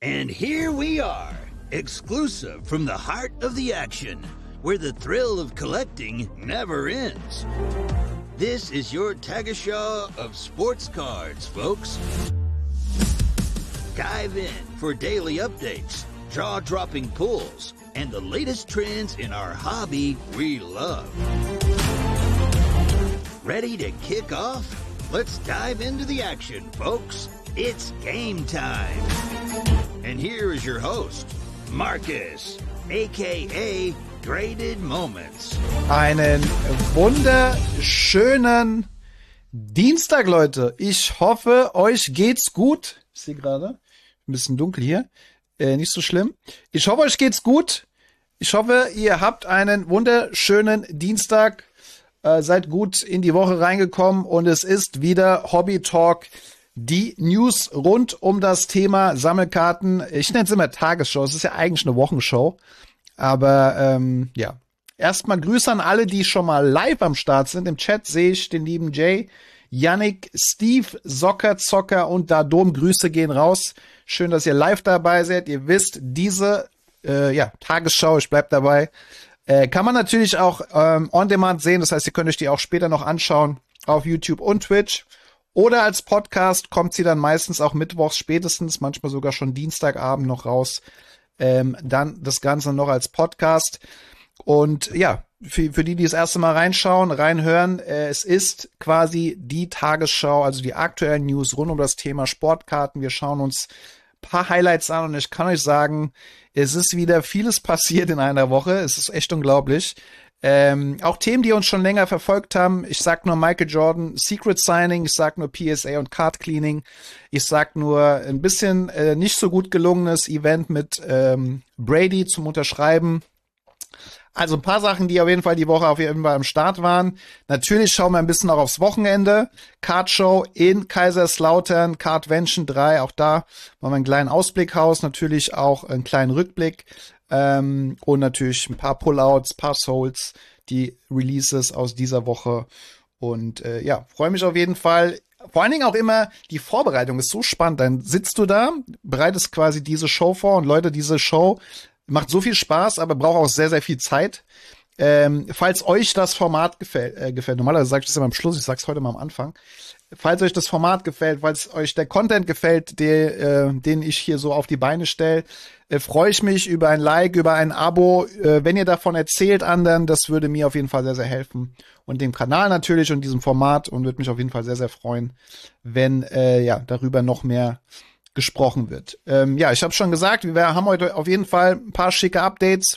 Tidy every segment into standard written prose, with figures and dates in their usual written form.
And here we are, exclusive from the heart of the action, where the thrill of collecting never ends. This is your Tagesschau of sports cards, folks. Dive in for daily updates, jaw-dropping pulls, and the latest trends in our hobby we love. Ready to kick off? Let's dive into the action, folks. It's game time. And here is your host, Marcus, a.k.a. Graded Moments. Einen wunderschönen Dienstag, Leute. Ich hoffe, euch geht's gut. Ich sehe gerade, ein bisschen dunkel hier. Nicht so schlimm. Ich hoffe, euch geht's gut. Ich hoffe, ihr habt einen wunderschönen Dienstag. Seid gut in die Woche reingekommen und es ist wieder Hobby Talk. Die News rund um das Thema Sammelkarten. Ich nenne es immer Tagesshow. Es ist ja eigentlich eine Wochenshow. Aber ja, erstmal Grüße an alle, die schon mal live am Start sind. Im Chat sehe ich den lieben Jay, Yannick, Steve, Socker, Zocker und Dadom. Grüße gehen raus. Schön, dass ihr live dabei seid. Ihr wisst, diese Tagesschau, ich bleib dabei, kann man natürlich auch on demand sehen. Das heißt, ihr könnt euch die auch später noch anschauen auf YouTube und Twitch. Oder als Podcast kommt sie dann meistens auch mittwochs spätestens, manchmal sogar schon Dienstagabend noch raus. Dann das Ganze noch als Podcast. Und ja, für die das erste Mal reinschauen, reinhören, es ist quasi die Tagesschau, also die aktuellen News rund um das Thema Sportkarten. Wir schauen uns ein paar Highlights an und ich kann euch sagen, es ist wieder vieles passiert in einer Woche. Es ist echt unglaublich. Auch Themen, die uns schon länger verfolgt haben. Ich sag nur Michael Jordan, Secret Signing. Ich sag nur PSA und Card Cleaning. Ich sag nur ein bisschen nicht so gut gelungenes Event mit Brady zum Unterschreiben. Also ein paar Sachen, die auf jeden Fall die Woche auf jeden Fall am Start waren. Natürlich schauen wir ein bisschen auch aufs Wochenende. Card Show in Kaiserslautern, Cardvention 3. Auch da machen wir einen kleinen Ausblick raus. Natürlich auch einen kleinen Rückblick. Und natürlich ein paar Pullouts, paar Souls, die Releases aus dieser Woche. Und ja, freue mich auf jeden Fall. Vor allen Dingen auch immer, die Vorbereitung ist so spannend. Dann sitzt du da, bereitest quasi diese Show vor. Und Leute, diese Show macht so viel Spaß, aber braucht auch sehr, sehr viel Zeit. Falls euch das Format gefällt, normalerweise sage ich das immer am Schluss, ich sage es heute mal am Anfang. Falls euch das Format gefällt, falls euch der Content gefällt, den ich hier so auf die Beine stelle, freue ich mich über ein Like, über ein Abo. Wenn ihr davon erzählt anderen, das würde mir auf jeden Fall sehr, sehr helfen. Und dem Kanal natürlich und diesem Format und würde mich auf jeden Fall sehr, sehr freuen, wenn darüber noch mehr gesprochen wird. Ich habe schon gesagt, wir haben heute auf jeden Fall ein paar schicke Updates.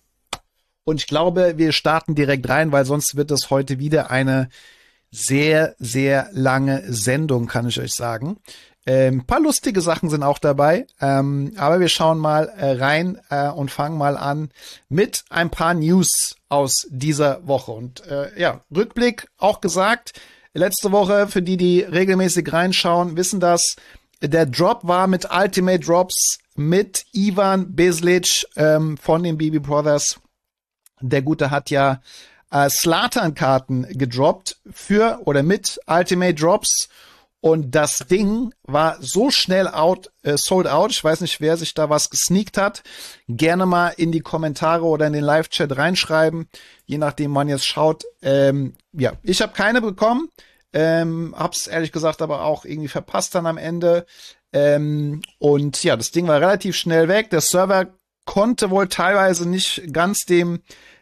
Und ich glaube, wir starten direkt rein, weil sonst wird das heute wieder eine sehr, sehr lange Sendung, kann ich euch sagen. Ein paar lustige Sachen sind auch dabei, aber wir schauen mal rein und fangen mal an mit ein paar News aus dieser Woche. Und Rückblick auch gesagt, letzte Woche, für die regelmäßig reinschauen, wissen das, der Drop war mit Ultimate Drops mit Ivan Bezlic von den BB Brothers. Der Gute hat ja Zlatan-Karten gedroppt mit Ultimate Drops und das Ding war so schnell sold out. Ich weiß nicht, wer sich da was gesneakt hat. Gerne mal in die Kommentare oder in den Live-Chat reinschreiben, je nachdem man jetzt schaut. Ich habe keine bekommen, hab's ehrlich gesagt aber auch irgendwie verpasst dann am Ende. Und ja, das Ding war relativ schnell weg. Der Server konnte wohl teilweise nicht ganz dem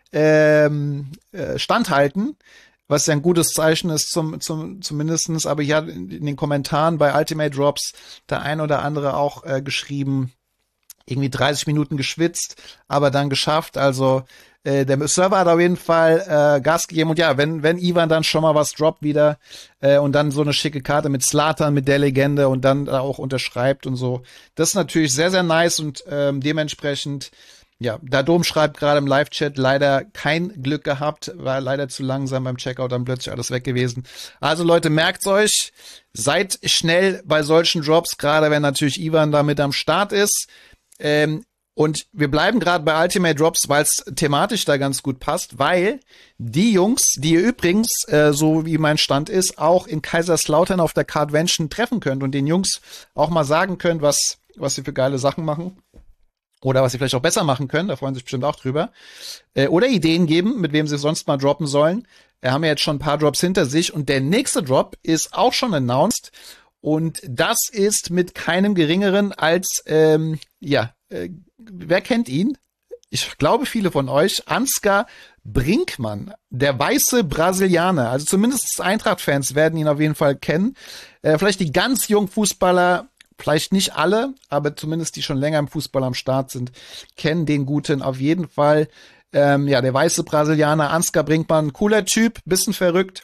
standhalten, was ja ein gutes Zeichen ist zumindestens, aber hier hat in den Kommentaren bei Ultimate Drops der ein oder andere auch geschrieben, irgendwie 30 Minuten geschwitzt, aber dann geschafft, also der Server hat auf jeden Fall Gas gegeben und ja, wenn Ivan dann schon mal was droppt wieder und dann so eine schicke Karte mit Zlatan, mit der Legende und dann auch unterschreibt und so, das ist natürlich sehr, sehr nice und dementsprechend. Ja, Dadom schreibt gerade im Live-Chat, leider kein Glück gehabt, war leider zu langsam beim Checkout, dann plötzlich alles weg gewesen. Also Leute, merkt's euch, seid schnell bei solchen Drops, gerade wenn natürlich Ivan da mit am Start ist. Und wir bleiben gerade bei Ultimate Drops, weil es thematisch da ganz gut passt, weil die Jungs, die ihr übrigens, so wie mein Stand ist, auch in Kaiserslautern auf der Cardvention treffen könnt und den Jungs auch mal sagen könnt, was was sie für geile Sachen machen. Oder was sie vielleicht auch besser machen können, da freuen sie sich bestimmt auch drüber. Oder Ideen geben, mit wem sie sonst mal droppen sollen. Wir haben ja jetzt schon ein paar Drops hinter sich und der nächste Drop ist auch schon announced. Und das ist mit keinem geringeren als, wer kennt ihn? Ich glaube, viele von euch. Ansgar Brinkmann, der weiße Brasilianer. Also zumindest Eintracht-Fans werden ihn auf jeden Fall kennen. Vielleicht die ganz jungen Fußballer, vielleicht nicht alle, aber zumindest die schon länger im Fußball am Start sind, kennen den Guten auf jeden Fall. Der weiße Brasilianer Ansgar Brinkmann, cooler Typ, bisschen verrückt.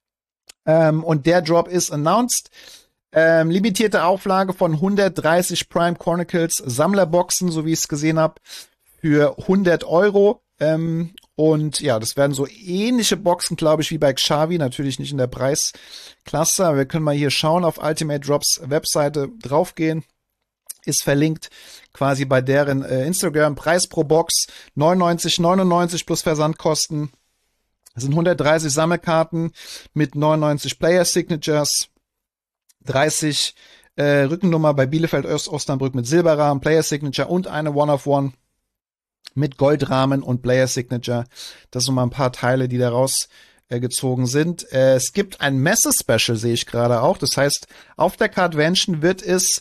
Und der Drop ist announced. Limitierte Auflage von 130 Prime Chronicles Sammlerboxen, so wie ich es gesehen habe, für 100 Euro. Und ja, das werden so ähnliche Boxen, glaube ich, wie bei Xavi, natürlich nicht in der Preisklasse, aber wir können mal hier schauen, auf Ultimate Drops Webseite draufgehen. Ist verlinkt quasi bei deren Instagram. Preis pro Box 99,99 plus Versandkosten. Das sind 130 Sammelkarten mit 99 Player Signatures, 30 Rückennummer bei Bielefeld Osnabrück mit Silberrahmen, Player Signature und eine One-of-One mit Goldrahmen und Player Signature. Das sind mal ein paar Teile, die da rausgezogen sind. Es gibt ein Messe-Special, sehe ich gerade auch. Das heißt, auf der Cardvention wird es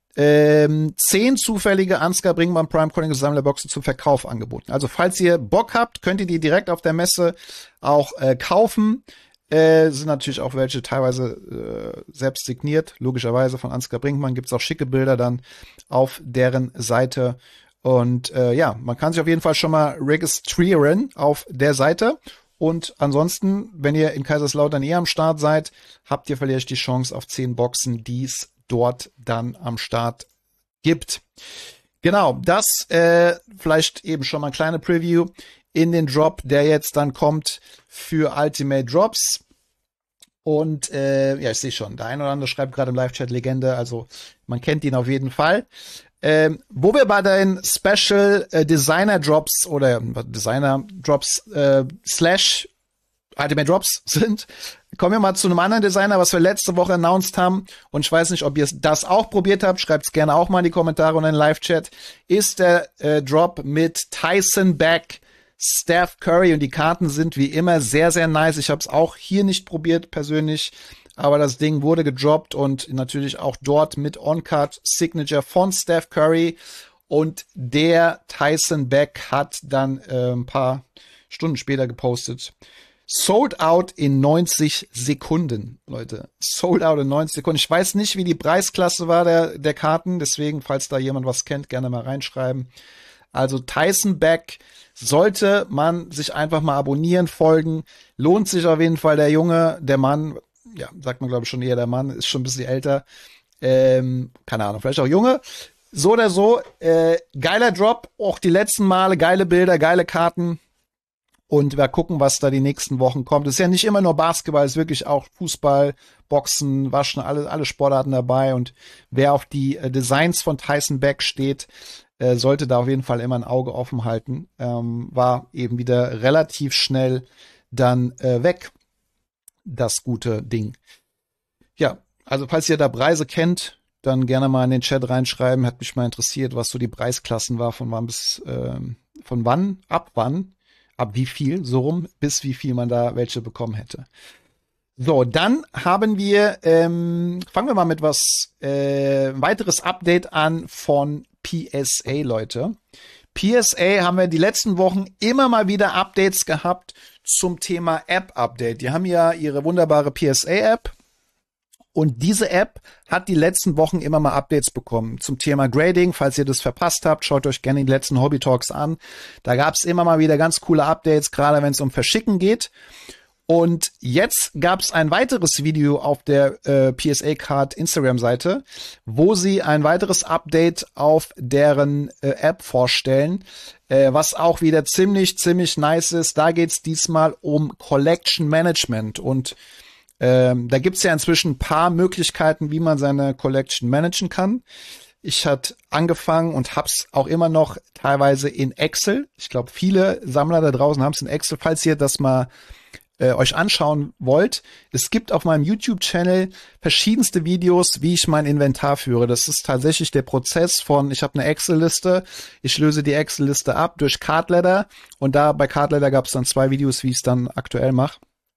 10 zufällige Ansgar Brinkmann Prime Chronicles Sammlerboxen zum Verkauf angeboten. Also falls ihr Bock habt, könnt ihr die direkt auf der Messe auch kaufen. Sind natürlich auch welche teilweise selbst signiert, logischerweise von Ansgar Brinkmann. Gibt's auch schicke Bilder dann auf deren Seite. Und man kann sich auf jeden Fall schon mal registrieren auf der Seite. Und ansonsten, wenn ihr in Kaiserslautern am Start seid, habt ihr vielleicht die Chance auf 10 Boxen, die es dort dann am Start gibt. Genau, das vielleicht eben schon mal eine kleine Preview in den Drop, der jetzt dann kommt für Ultimate Drops. Und ich sehe schon, der eine oder andere schreibt gerade im Live-Chat Legende, also man kennt ihn auf jeden Fall. Wo wir bei den Special Designer Drops oder Designer Drops slash Ultimate Drops sind, kommen wir mal zu einem anderen Designer, was wir letzte Woche announced haben. Und ich weiß nicht, ob ihr das auch probiert habt. Schreibt es gerne auch mal in die Kommentare und in den Live-Chat. Ist der Drop mit Tyson Beck, Steph Curry. Und die Karten sind wie immer sehr, sehr nice. Ich habe es auch hier nicht probiert persönlich. Aber das Ding wurde gedroppt und natürlich auch dort mit On-Card Signature von Steph Curry. Und der Tyson Beck hat dann ein paar Stunden später gepostet. Sold out in 90 Sekunden, Leute. Sold out in 90 Sekunden. Ich weiß nicht, wie die Preisklasse war der Karten. Deswegen, falls da jemand was kennt, gerne mal reinschreiben. Also Tyson Beck sollte man sich einfach mal abonnieren, folgen. Lohnt sich auf jeden Fall. Der Junge, der Mann, ja, sagt man glaube ich schon eher, der Mann ist schon ein bisschen älter. Keine Ahnung, vielleicht auch Junge. So oder so, geiler Drop. Auch die letzten Male, geile Bilder, geile Karten. Und wir gucken, was da die nächsten Wochen kommt. Es ist ja nicht immer nur Basketball, es ist wirklich auch Fußball, Boxen, Waschen, alle Sportarten dabei. Und wer auf die Designs von Tyson Beck steht, sollte da auf jeden Fall immer ein Auge offen halten. War eben wieder relativ schnell dann weg, das gute Ding. Ja, also falls ihr da Preise kennt, dann gerne mal in den Chat reinschreiben. Hat mich mal interessiert, was so die Preisklassen war, von wann, ab wie viel, so rum, bis wie viel man da welche bekommen hätte. So, dann haben wir, fangen wir mal mit was, weiteres Update an von PSA, Leute. PSA haben wir die letzten Wochen immer mal wieder Updates gehabt zum Thema App-Update. Die haben ja ihre wunderbare PSA-App. Und diese App hat die letzten Wochen immer mal Updates bekommen zum Thema Grading. Falls ihr das verpasst habt, schaut euch gerne die letzten Hobby Talks an. Da gab es immer mal wieder ganz coole Updates, gerade wenn es um Verschicken geht. Und jetzt gab es ein weiteres Video auf der PSA Card Instagram-Seite, wo sie ein weiteres Update auf deren App vorstellen, was auch wieder ziemlich nice ist. Da geht's diesmal um Collection Management und da gibt's ja inzwischen ein paar Möglichkeiten, wie man seine Collection managen kann. Ich hatte angefangen und hab's auch immer noch teilweise in Excel. Ich glaube, viele Sammler da draußen haben's in Excel. Falls ihr das mal euch anschauen wollt, es gibt auf meinem YouTube-Channel verschiedenste Videos, wie ich mein Inventar führe. Das ist tatsächlich der Prozess von, ich habe eine Excel-Liste, ich löse die Excel-Liste ab durch Cardladder und da bei Cardladder gab es dann 2 Videos, wie ich es dann aktuell mache.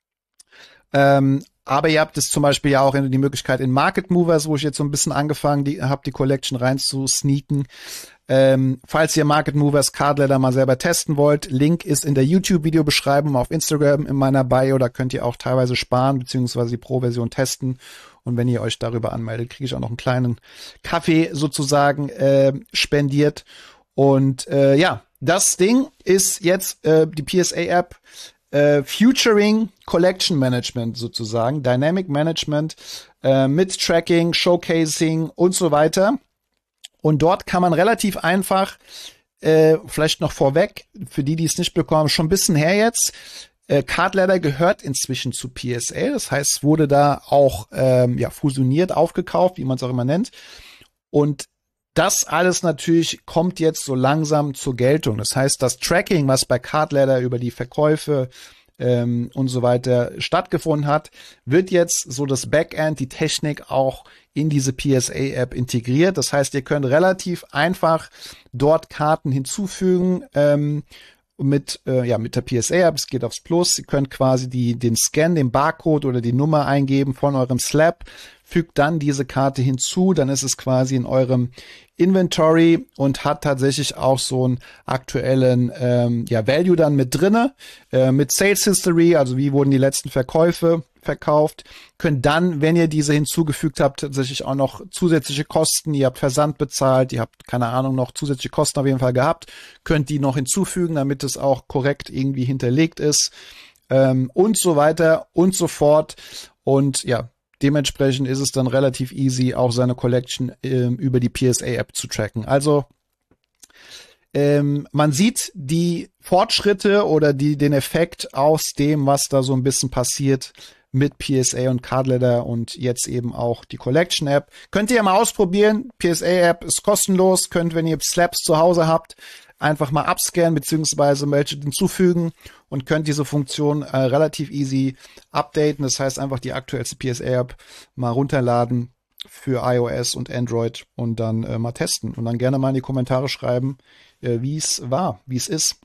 Aber ihr habt es zum Beispiel ja auch die Möglichkeit in Market Movers, wo ich jetzt so ein bisschen angefangen habe, die Collection rein zu sneaken. Falls ihr Market Movers Cardladder mal selber testen wollt, Link ist in der YouTube-Videobeschreibung auf Instagram in meiner Bio. Da könnt ihr auch teilweise sparen, beziehungsweise die Pro-Version testen. Und wenn ihr euch darüber anmeldet, kriege ich auch noch einen kleinen Kaffee sozusagen spendiert. Und ja, das Ding ist jetzt die PSA-App Featuring Collection Management sozusagen, Dynamic Management mit Tracking, Showcasing und so weiter. Und dort kann man relativ einfach, vielleicht noch vorweg, für die es nicht bekommen, schon ein bisschen her jetzt, Cardladder gehört inzwischen zu PSA, das heißt, es wurde da auch fusioniert, aufgekauft, wie man es auch immer nennt. Und das alles natürlich kommt jetzt so langsam zur Geltung. Das heißt, das Tracking, was bei Cardladder über die Verkäufe und so weiter stattgefunden hat, wird jetzt so das Backend, die Technik auch in diese PSA-App integriert. Das heißt, ihr könnt relativ einfach dort Karten hinzufügen mit der PSA-App. Es geht aufs Plus. Ihr könnt quasi den Scan, den Barcode oder die Nummer eingeben von eurem Slab, fügt dann diese Karte hinzu, dann ist es quasi in eurem Inventory und hat tatsächlich auch so einen aktuellen Value dann mit drinne, mit Sales History, also wie wurden die letzten Verkäufe verkauft, könnt dann, wenn ihr diese hinzugefügt habt, tatsächlich auch noch zusätzliche Kosten, ihr habt Versand bezahlt, ihr habt, keine Ahnung, noch zusätzliche Kosten auf jeden Fall gehabt, könnt die noch hinzufügen, damit es auch korrekt irgendwie hinterlegt ist und so weiter und so fort. Und ja, dementsprechend ist es dann relativ easy, auch seine Collection über die PSA-App zu tracken. Also man sieht die Fortschritte oder den Effekt aus dem, was da so ein bisschen passiert mit PSA und Cardladder und jetzt eben auch die Collection-App. Könnt ihr ja mal ausprobieren. PSA-App ist kostenlos. Könnt, wenn ihr Slabs zu Hause habt, einfach mal abscannen beziehungsweise welche hinzufügen und könnt diese Funktion relativ easy updaten. Das heißt einfach die aktuellste PSA-App mal runterladen für iOS und Android und dann mal testen und dann gerne mal in die Kommentare schreiben, wie es war, wie es ist.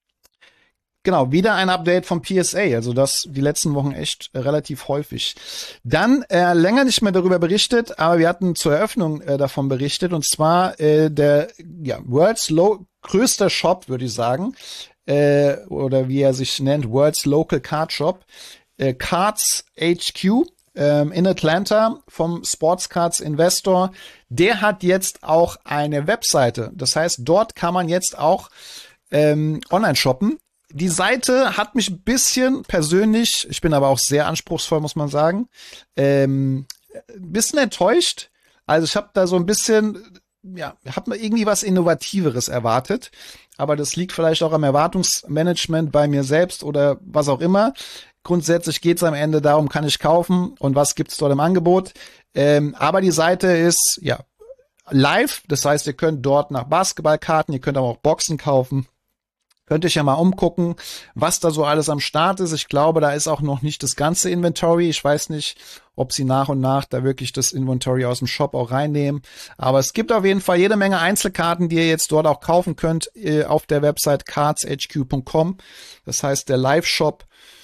Genau, wieder ein Update vom PSA, also das die letzten Wochen echt relativ häufig. Dann länger nicht mehr darüber berichtet, aber wir hatten zur Eröffnung davon berichtet und zwar der World's größter Shop, würde ich sagen, oder wie er sich nennt, World's Local Card Shop, Cards HQ in Atlanta vom Sports Cards Investor. Der hat jetzt auch eine Webseite, das heißt, dort kann man jetzt auch online shoppen. Die Seite hat mich ein bisschen persönlich, ich bin aber auch sehr anspruchsvoll, muss man sagen, ein bisschen enttäuscht. Also ich habe da so ein bisschen, habe mir irgendwie was Innovativeres erwartet. Aber das liegt vielleicht auch am Erwartungsmanagement bei mir selbst oder was auch immer. Grundsätzlich geht es am Ende darum, kann ich kaufen und was gibt's dort im Angebot. Aber die Seite ist live, das heißt, ihr könnt dort nach Basketballkarten, ihr könnt aber auch Boxen kaufen. Könnt euch ja mal umgucken, was da so alles am Start ist. Ich glaube, da ist auch noch nicht das ganze Inventory. Ich weiß nicht, ob sie nach und nach da wirklich das Inventory aus dem Shop auch reinnehmen. Aber es gibt auf jeden Fall jede Menge Einzelkarten, die ihr jetzt dort auch kaufen könnt auf der Website cardshq.com. Das heißt, der Live-Shop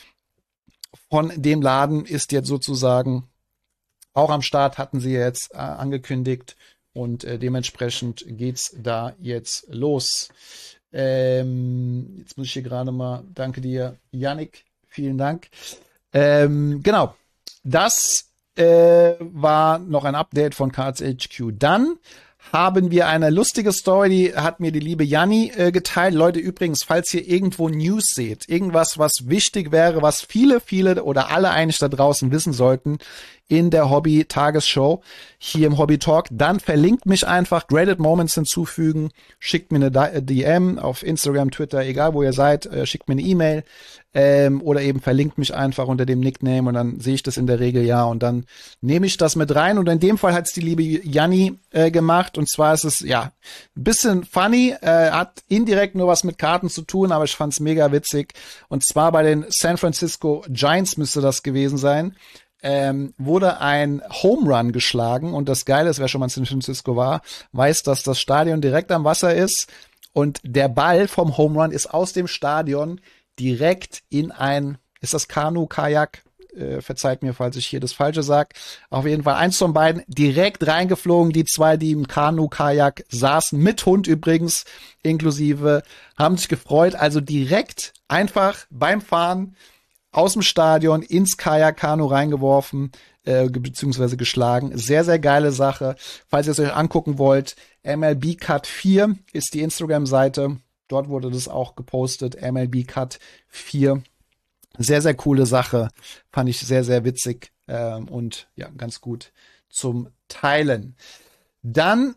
von dem Laden ist jetzt sozusagen auch am Start, hatten sie jetzt angekündigt. Und dementsprechend geht's da jetzt los. Jetzt muss ich hier gerade mal, danke dir, Yannick, vielen Dank. Genau, das war noch ein Update von Cards HQ. Dann haben wir eine lustige Story, die hat mir die liebe Janni geteilt. Leute, übrigens, falls ihr irgendwo News seht, irgendwas, was wichtig wäre, was viele oder alle eigentlich da draußen wissen sollten, in der Hobby-Tagesshow hier im Hobby Talk. Dann verlinkt mich einfach, Graded Moments hinzufügen, schickt mir eine DM auf Instagram, Twitter, egal wo ihr seid, schickt mir eine E-Mail oder eben verlinkt mich einfach unter dem Nickname und dann sehe ich das in der Regel ja und dann nehme ich das mit rein und in dem Fall hat es die liebe Janni gemacht und zwar ist es ja ein bisschen funny, hat indirekt nur was mit Karten zu tun, aber ich fand es mega witzig und zwar bei den San Francisco Giants müsste das gewesen sein. Wurde ein Home Run geschlagen und das Geile ist, wer schon mal in San Francisco war, weiß, dass das Stadion direkt am Wasser ist und der Ball vom Home Run ist aus dem Stadion direkt in ein, ist das Kanu, Kajak? Verzeiht mir, falls ich hier das Falsche sag. Auf jeden Fall eins von beiden direkt reingeflogen. Die zwei, die im Kanu-Kajak saßen, mit Hund übrigens inklusive, haben sich gefreut. Also direkt einfach beim Fahren aus dem Stadion ins Kajak-Kanu reingeworfen, beziehungsweise geschlagen. Sehr, sehr geile Sache. Falls ihr es euch angucken wollt, MLB Cut 4 ist die Instagram-Seite. Dort wurde das auch gepostet, MLB Cut 4. Sehr, sehr coole Sache. Fand ich sehr, sehr witzig und ja, ganz gut zum Teilen. Dann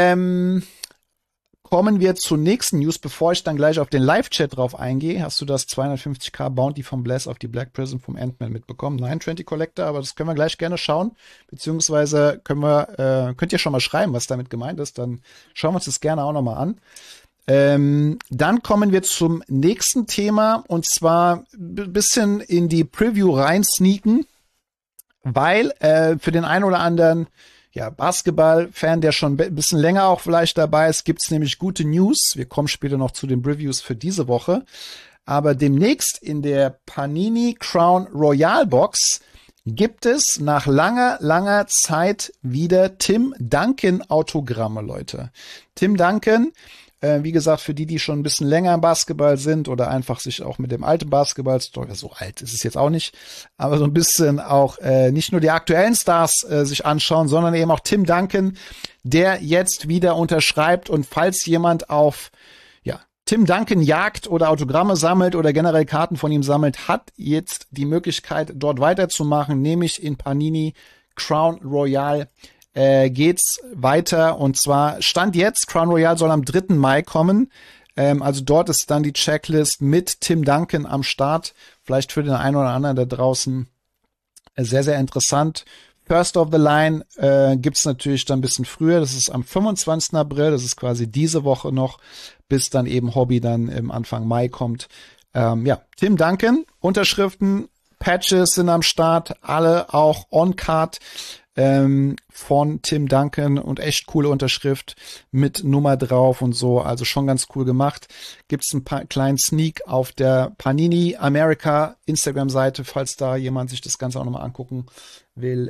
kommen wir zur nächsten News, bevor ich dann gleich auf den Live-Chat drauf eingehe. Hast du das 250k Bounty vom Bless auf die Black Prism vom Ant-Man mitbekommen? Nein, 20 Collector, aber das können wir gleich gerne schauen. Beziehungsweise könnt ihr schon mal schreiben, was damit gemeint ist. Dann schauen wir uns das gerne auch nochmal an. Dann kommen wir zum nächsten Thema und zwar ein bisschen in die Preview rein sneaken, weil für den einen oder anderen ja, Basketball-Fan, der schon ein bisschen länger auch vielleicht dabei ist, gibt's nämlich gute News. Wir kommen später noch zu den Previews für diese Woche. Aber demnächst in der Panini Crown Royal Box gibt es nach langer, langer Zeit wieder Tim Duncan Autogramme, Leute. Tim Duncan, wie gesagt, für die schon ein bisschen länger im Basketball sind oder einfach sich auch mit dem alten Basketball, so alt ist es jetzt auch nicht, aber so ein bisschen auch nicht nur die aktuellen Stars sich anschauen, sondern eben auch Tim Duncan, der jetzt wieder unterschreibt. Und falls jemand auf Tim Duncan jagt oder Autogramme sammelt oder generell Karten von ihm sammelt, hat jetzt die Möglichkeit, dort weiterzumachen, nämlich in Panini Crown Royal geht's weiter und zwar Stand jetzt, Crown Royal soll am 3. Mai kommen, also dort ist dann die Checklist mit Tim Duncan am Start, vielleicht für den einen oder anderen da draußen sehr, sehr interessant. First of the Line gibt's natürlich dann ein bisschen früher, das ist am 25. April, das ist quasi diese Woche noch, bis dann eben Hobby dann im Anfang Mai kommt. Tim Duncan, Unterschriften, Patches sind am Start, alle auch on-card von Tim Duncan und echt coole Unterschrift mit Nummer drauf und so, also schon ganz cool gemacht. Gibt's einen kleinen Sneak auf der Panini America Instagram-Seite, falls da jemand sich das Ganze auch nochmal angucken will.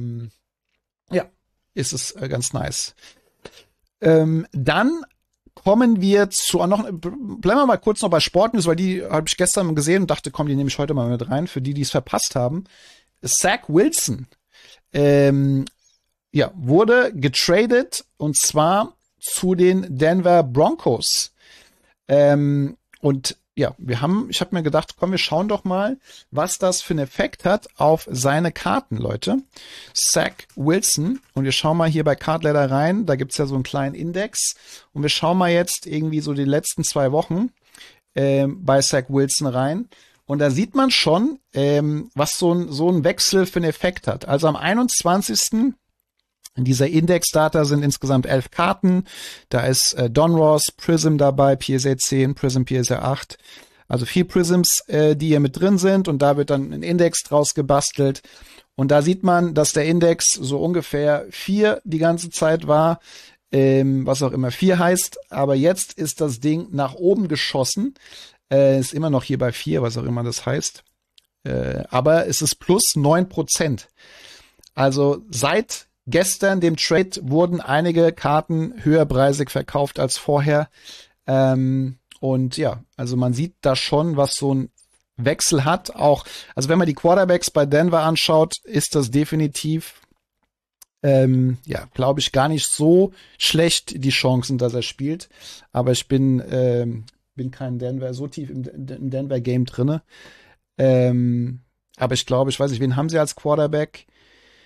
Ist es ganz nice. Dann kommen wir bleiben wir mal kurz noch bei Sportnews, weil die habe ich gestern gesehen und dachte, komm, die nehme ich heute mal mit rein, für die es verpasst haben. Zach Wilson wurde getradet und zwar zu den Denver Broncos. Ich habe mir gedacht, komm, wir schauen doch mal, was das für einen Effekt hat auf seine Karten, Leute. Zach Wilson. Und wir schauen mal hier bei Cardladder rein. Da gibt's ja so einen kleinen Index. Und wir schauen mal jetzt irgendwie so die letzten 2 Wochen bei Zach Wilson rein. Und da sieht man schon, was so ein Wechsel für einen Effekt hat. Also am 21. in dieser Index-Data sind insgesamt 11 Karten. Da ist Donruss, Prism dabei, PSA 10, Prism PSA 8. Also 4 Prisms, die hier mit drin sind. Und da wird dann ein Index draus gebastelt. Und da sieht man, dass der Index so ungefähr 4 die ganze Zeit war. Was auch immer 4 heißt. Aber jetzt ist das Ding nach oben geschossen. Ist immer noch hier bei 4, was auch immer das heißt. Aber es ist plus 9%. Also seit gestern, dem Trade, wurden einige Karten höherpreisig verkauft als vorher. Und ja, also man sieht da schon, was so ein Wechsel hat. Auch, also wenn man die Quarterbacks bei Denver anschaut, ist das definitiv, glaube ich, gar nicht so schlecht, die Chancen, dass er spielt. Aber ich bin kein Denver, so tief im Denver-Game drinne. Aber ich glaube, ich weiß nicht, wen haben sie als Quarterback?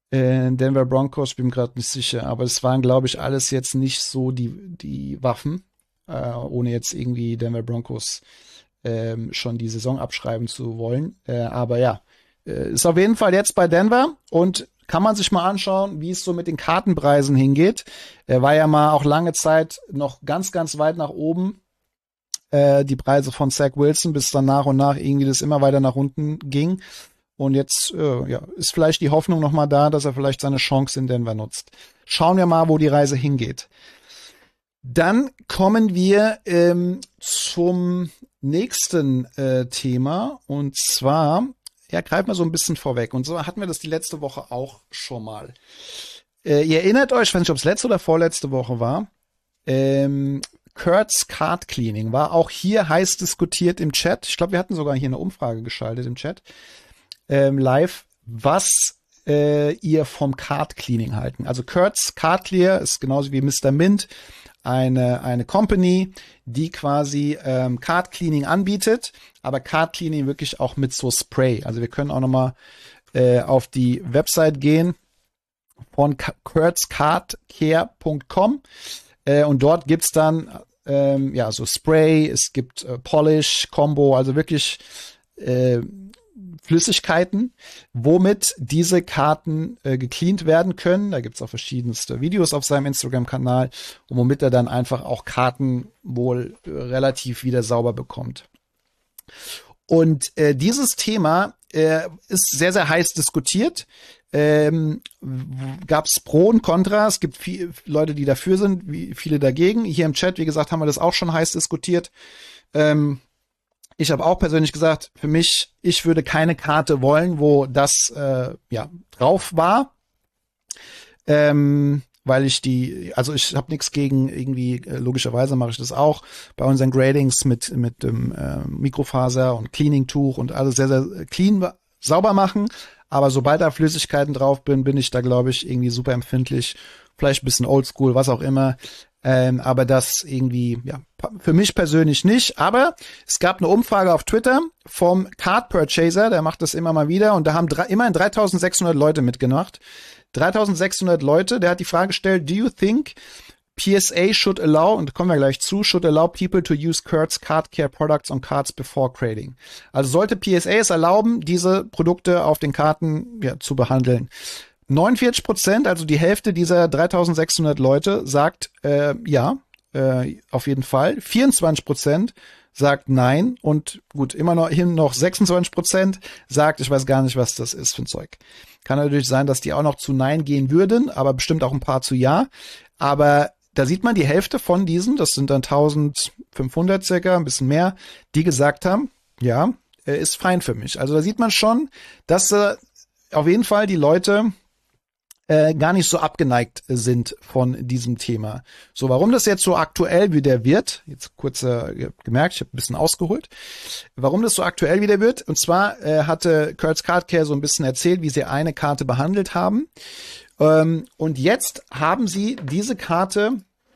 Denver Broncos, bin mir gerade nicht sicher, aber es waren, glaube ich, alles jetzt nicht so die Waffen, ohne jetzt irgendwie Denver Broncos schon die Saison abschreiben zu wollen. Aber ja, ist auf jeden Fall jetzt bei Denver und kann man sich mal anschauen, wie es so mit den Kartenpreisen hingeht. Er war ja mal auch lange Zeit noch ganz, ganz weit nach oben, die Preise von Zach Wilson, bis dann nach und nach irgendwie das immer weiter nach unten ging. Und jetzt ja, ist vielleicht die Hoffnung noch mal da, dass er vielleicht seine Chance in Denver nutzt. Schauen wir mal, wo die Reise hingeht. Dann kommen wir zum nächsten Thema. Und zwar, ja, greifen wir so ein bisschen vorweg. Und so hatten wir das die letzte Woche auch schon mal. Ihr erinnert euch, ich weiß nicht, ob es letzte oder vorletzte Woche war, Kurt's Card Cleaning war auch hier heiß diskutiert im Chat. Ich glaube, wir hatten sogar hier eine Umfrage geschaltet im Chat. Live, was ihr vom Card Cleaning halten. Also Kurt's Card Clear ist genauso wie Mr. Mint eine Company, die quasi Card Cleaning anbietet, aber Card Cleaning wirklich auch mit so Spray. Also wir können auch nochmal auf die Website gehen von kurtzcardcare.com und dort gibt's dann ja so Spray, es gibt Polish, Combo, also wirklich Flüssigkeiten, womit diese Karten gecleant werden können. Da gibt's auch verschiedenste Videos auf seinem Instagram-Kanal, und womit er dann einfach auch Karten wohl relativ wieder sauber bekommt. Und dieses Thema ist sehr, sehr heiß diskutiert. Gab's Pro und Contra. Es gibt viele Leute, die dafür sind, viele dagegen. Hier im Chat, wie gesagt, haben wir das auch schon heiß diskutiert. Ich habe auch persönlich gesagt, für mich, ich würde keine Karte wollen, wo das ja drauf war, weil ich also ich habe nichts gegen irgendwie, logischerweise mache ich das auch bei unseren Gradings mit dem Mikrofaser und Cleaning-Tuch und alles sehr, sehr clean, sauber machen, aber sobald da Flüssigkeiten drauf bin ich da, glaube ich, irgendwie super empfindlich, vielleicht ein bisschen oldschool, was auch immer. Aber das irgendwie, ja, für mich persönlich nicht. Aber es gab eine Umfrage auf Twitter vom Card Purchaser, der macht das immer mal wieder, und da haben immerhin 3600 Leute mitgemacht. 3600 Leute, der hat die Frage gestellt, do you think PSA should allow, und da kommen wir gleich zu, should allow people to use Kurt's Card Care products on cards before grading? Also sollte PSA es erlauben, diese Produkte auf den Karten ja, zu behandeln? 49%, also die Hälfte dieser 3600 Leute, sagt ja, auf jeden Fall. 24% sagt nein, und gut, immer noch 26% sagt, ich weiß gar nicht, was das ist für ein Zeug. Kann natürlich sein, dass die auch noch zu nein gehen würden, aber bestimmt auch ein paar zu ja. Aber da sieht man die Hälfte von diesen, das sind dann 1500 circa, ein bisschen mehr, die gesagt haben, ja, ist fein für mich. Also da sieht man schon, dass auf jeden Fall die Leute gar nicht so abgeneigt sind von diesem Thema. So, warum das jetzt so aktuell wieder wird, jetzt kurz gemerkt, ich habe ein bisschen ausgeholt, warum das so aktuell wieder wird, und zwar hatte Kurt's Card Care so ein bisschen erzählt, wie sie eine Karte behandelt haben, und jetzt haben sie diese Karte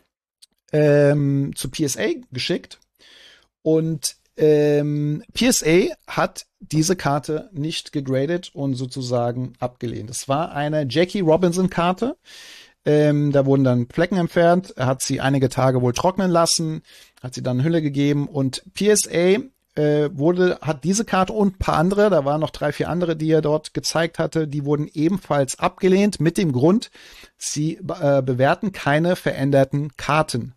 zu PSA geschickt, und PSA hat diese Karte nicht gegradet und sozusagen abgelehnt. Es war eine Jackie Robinson Karte. Da wurden dann Flecken entfernt. Er hat sie einige Tage wohl trocknen lassen, hat sie dann Hülle gegeben, und PSA hat diese Karte und ein paar andere, da waren noch 3, 4 andere, die er dort gezeigt hatte, die wurden ebenfalls abgelehnt mit dem Grund, sie bewerten keine veränderten Karten.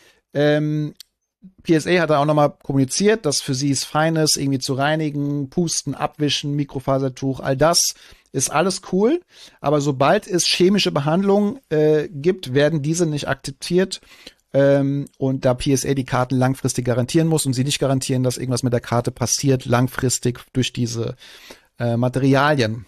PSA hat da auch nochmal kommuniziert, dass für sie es fein ist, irgendwie zu reinigen, pusten, abwischen, Mikrofasertuch, all das ist alles cool. Aber sobald es chemische Behandlung gibt, werden diese nicht akzeptiert. Und da PSA die Karten langfristig garantieren muss und sie nicht garantieren, dass irgendwas mit der Karte passiert, langfristig durch diese Materialien.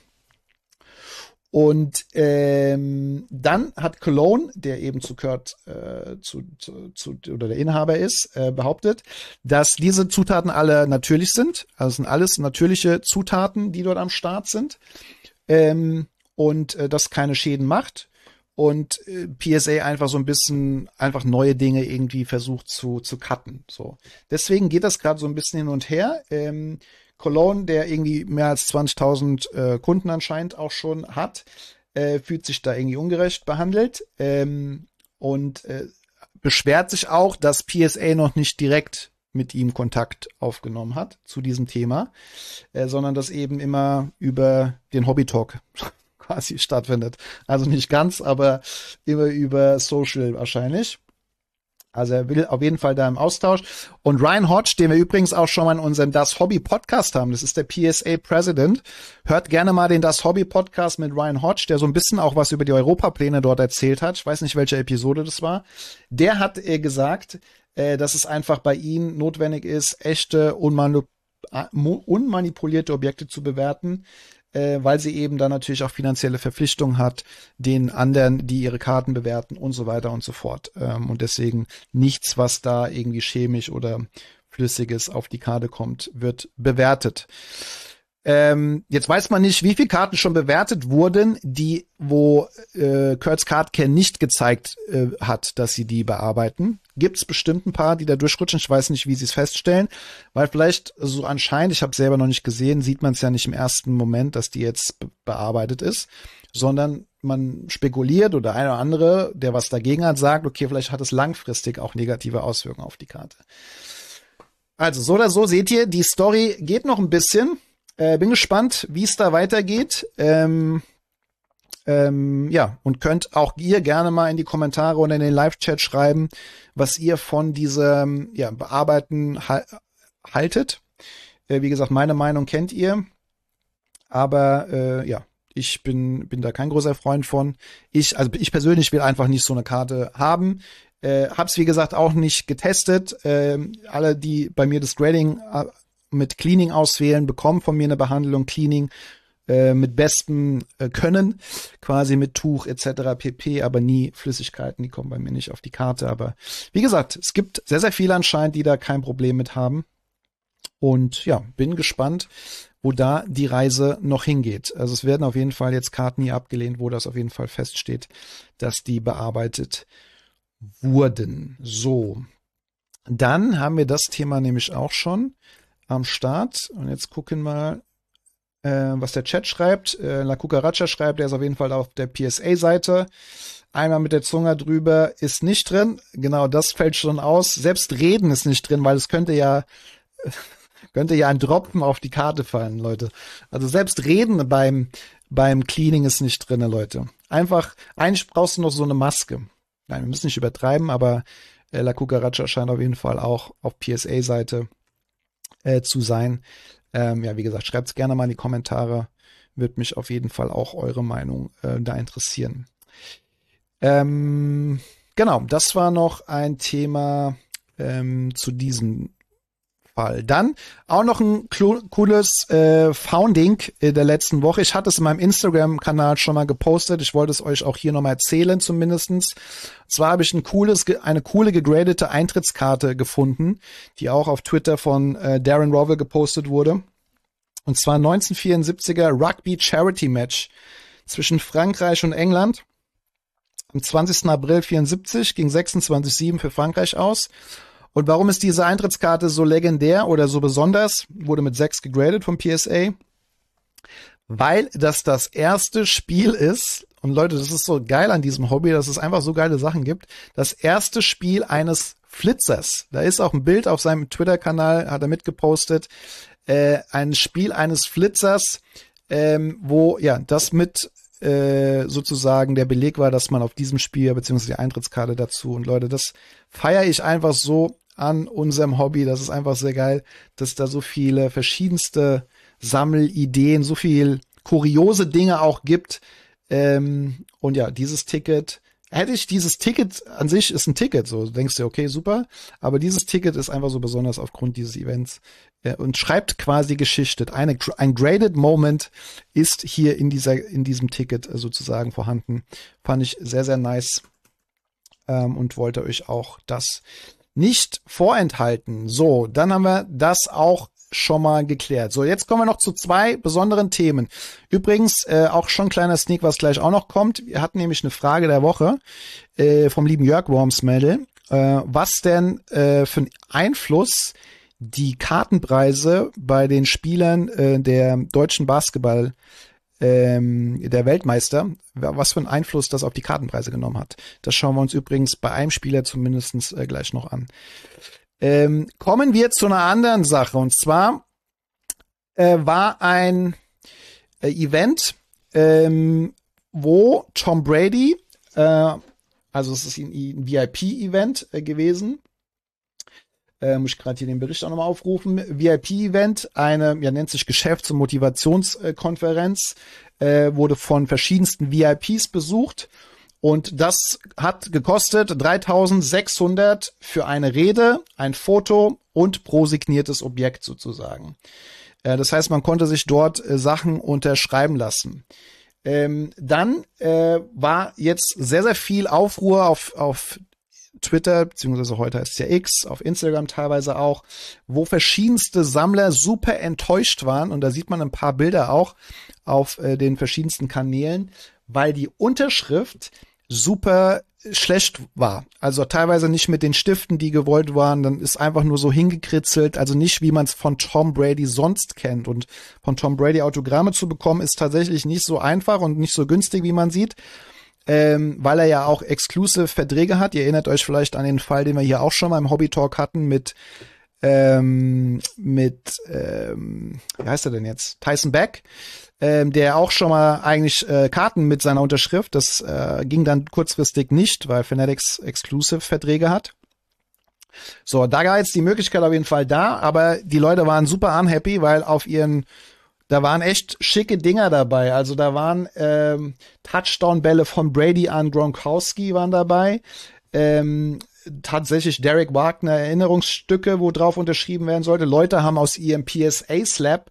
Und dann hat Cologne, der eben zu Kurt oder der Inhaber ist, behauptet, dass diese Zutaten alle natürlich sind. Also es sind alles natürliche Zutaten, die dort am Start sind, und das keine Schäden macht. Und PSA einfach so ein bisschen einfach neue Dinge irgendwie versucht zu cutten. So, deswegen geht das gerade so ein bisschen hin und her. Cologne, der irgendwie mehr als 20.000 Kunden anscheinend auch schon hat, fühlt sich da irgendwie ungerecht behandelt und beschwert sich auch, dass PSA noch nicht direkt mit ihm Kontakt aufgenommen hat zu diesem Thema, sondern das eben immer über den Hobby-Talk quasi stattfindet. Also nicht ganz, aber immer über Social wahrscheinlich. Also er will auf jeden Fall da im Austausch. Und Ryan Hodge, den wir übrigens auch schon mal in unserem Das Hobby Podcast haben, das ist der PSA President. Hört gerne mal den Das Hobby Podcast mit Ryan Hodge, der so ein bisschen auch was über die Europapläne dort erzählt hat. Ich weiß nicht, welche Episode das war. Der hat gesagt, dass es einfach bei ihm notwendig ist, echte, unmanipulierte Objekte zu bewerten, weil sie eben dann natürlich auch finanzielle Verpflichtungen hat, den anderen, die ihre Karten bewerten und so weiter und so fort. Und deswegen nichts, was da irgendwie chemisch oder Flüssiges auf die Karte kommt, wird bewertet. Jetzt weiß man nicht, wie viele Karten schon bewertet wurden, wo Kurt's Card Can nicht gezeigt hat, dass sie die bearbeiten. Gibt es bestimmt ein paar, die da durchrutschen. Ich weiß nicht, wie sie es feststellen, weil vielleicht so anscheinend, ich habe selber noch nicht gesehen, sieht man es ja nicht im ersten Moment, dass die jetzt bearbeitet ist, sondern man spekuliert oder einer oder andere, der was dagegen hat, sagt, okay, vielleicht hat es langfristig auch negative Auswirkungen auf die Karte. Also so oder so seht ihr, die Story geht noch ein bisschen. Bin gespannt, wie es da weitergeht. Ja, und könnt auch ihr gerne mal in die Kommentare oder in den Live-Chat schreiben, was ihr von diesem Bearbeiten haltet. Wie gesagt, meine Meinung kennt ihr. Aber ich bin da kein großer Freund von. Ich persönlich will einfach nicht so eine Karte haben. Hab's, wie gesagt, auch nicht getestet. Alle, die bei mir das Grading mit Cleaning auswählen, bekommen von mir eine Behandlung Cleaning mit bestem Können, quasi mit Tuch etc. pp, aber nie Flüssigkeiten, die kommen bei mir nicht auf die Karte. Aber wie gesagt, es gibt sehr, sehr viele anscheinend, die da kein Problem mit haben. Und ja, bin gespannt, wo da die Reise noch hingeht. Also es werden auf jeden Fall jetzt Karten hier abgelehnt, wo das auf jeden Fall feststeht, dass die bearbeitet wurden. So, dann haben wir das Thema nämlich auch schon am Start. Und jetzt gucken wir mal, was der Chat schreibt. La Cucaracha schreibt, der ist auf jeden Fall auf der PSA-Seite. Einmal mit der Zunge drüber ist nicht drin. Genau, das fällt schon aus. Selbst Reden ist nicht drin, weil es könnte ja ein Tropfen auf die Karte fallen, Leute. Also selbst Reden beim Cleaning ist nicht drin, Leute. Eigentlich brauchst du noch so eine Maske. Nein, wir müssen nicht übertreiben, aber La Cucaracha scheint auf jeden Fall auch auf PSA-Seite zu sein. Ja, wie gesagt, schreibt's gerne mal in die Kommentare. Wird mich auf jeden Fall auch eure Meinung da interessieren. Genau, das war noch ein Thema zu diesem Fall. Dann auch noch ein cooles Founding der letzten Woche. Ich hatte es in meinem Instagram-Kanal schon mal gepostet. Ich wollte es euch auch hier nochmal erzählen zumindestens. Zwar habe ich eine coole gegradete Eintrittskarte gefunden, die auch auf Twitter von Darren Rovell gepostet wurde. Und zwar 1974er Rugby Charity Match zwischen Frankreich und England. Am 20. April 74 ging 26-7 für Frankreich aus. Und warum ist diese Eintrittskarte so legendär oder so besonders? Wurde mit 6 gegradet vom PSA. Weil das erste Spiel ist, und Leute, das ist so geil an diesem Hobby, dass es einfach so geile Sachen gibt, das erste Spiel eines Flitzers. Da ist auch ein Bild auf seinem Twitter-Kanal, hat er mitgepostet, ein Spiel eines Flitzers, wo ja das mit sozusagen der Beleg war, dass man auf diesem Spiel, beziehungsweise die Eintrittskarte dazu, und Leute, das feiere ich einfach so an unserem Hobby, das ist einfach sehr geil, dass da so viele verschiedenste Sammelideen, so viel kuriose Dinge auch gibt. Und ja, dieses Ticket an sich ist ein Ticket, so denkst du, okay, super, aber dieses Ticket ist einfach so besonders aufgrund dieses Events und schreibt quasi Geschichte. Ein graded Moment ist hier in diesem Ticket sozusagen vorhanden. Fand ich sehr, sehr nice und wollte euch auch das nicht vorenthalten. So, dann haben wir das auch schon mal geklärt. So, jetzt kommen wir noch zu 2 besonderen Themen. Übrigens, auch schon ein kleiner Sneak, was gleich auch noch kommt. Wir hatten nämlich eine Frage der Woche vom lieben Jörg Wormsmädel, was denn für einen Einfluss die Kartenpreise bei den Spielern der deutschen Basketball der Weltmeister, was für einen Einfluss das auf die Kartenpreise genommen hat. Das schauen wir uns übrigens bei einem Spieler zumindest gleich noch an. Kommen wir zu einer anderen Sache. Und zwar war ein Event, wo Tom Brady, also es ist ein VIP-Event gewesen, muss ich gerade hier den Bericht auch nochmal aufrufen. VIP-Event, eine, nennt sich Geschäfts- und Motivationskonferenz, wurde von verschiedensten VIPs besucht. Und das hat gekostet 3.600 für eine Rede, ein Foto und pro signiertes Objekt sozusagen. Das heißt, man konnte sich dort Sachen unterschreiben lassen. Dann war jetzt sehr, sehr viel Aufruhr auf Twitter, beziehungsweise heute heißt es ja X, auf Instagram teilweise auch, wo verschiedenste Sammler super enttäuscht waren. Und da sieht man ein paar Bilder auch auf den verschiedensten Kanälen, weil die Unterschrift super schlecht war. Also teilweise nicht mit den Stiften, die gewollt waren, dann ist einfach nur so hingekritzelt, also nicht, wie man es von Tom Brady sonst kennt. Und von Tom Brady Autogramme zu bekommen, ist tatsächlich nicht so einfach und nicht so günstig, wie man sieht. Weil er ja auch exclusive Verträge hat. Ihr erinnert euch vielleicht an den Fall, den wir hier auch schon mal im Hobby Talk hatten mit wie heißt er denn jetzt? Tyson Beck, der auch schon mal eigentlich Karten mit seiner Unterschrift. Das ging dann kurzfristig nicht, weil Fanatics exclusive Verträge hat. So, da war jetzt die Möglichkeit auf jeden Fall da, aber die Leute waren super unhappy, weil da waren echt schicke Dinger dabei. Also da waren Touchdown-Bälle von Brady an Gronkowski waren dabei. Tatsächlich Derek Wagner Erinnerungsstücke, wo drauf unterschrieben werden sollte. Leute haben aus ihrem PSA-Slab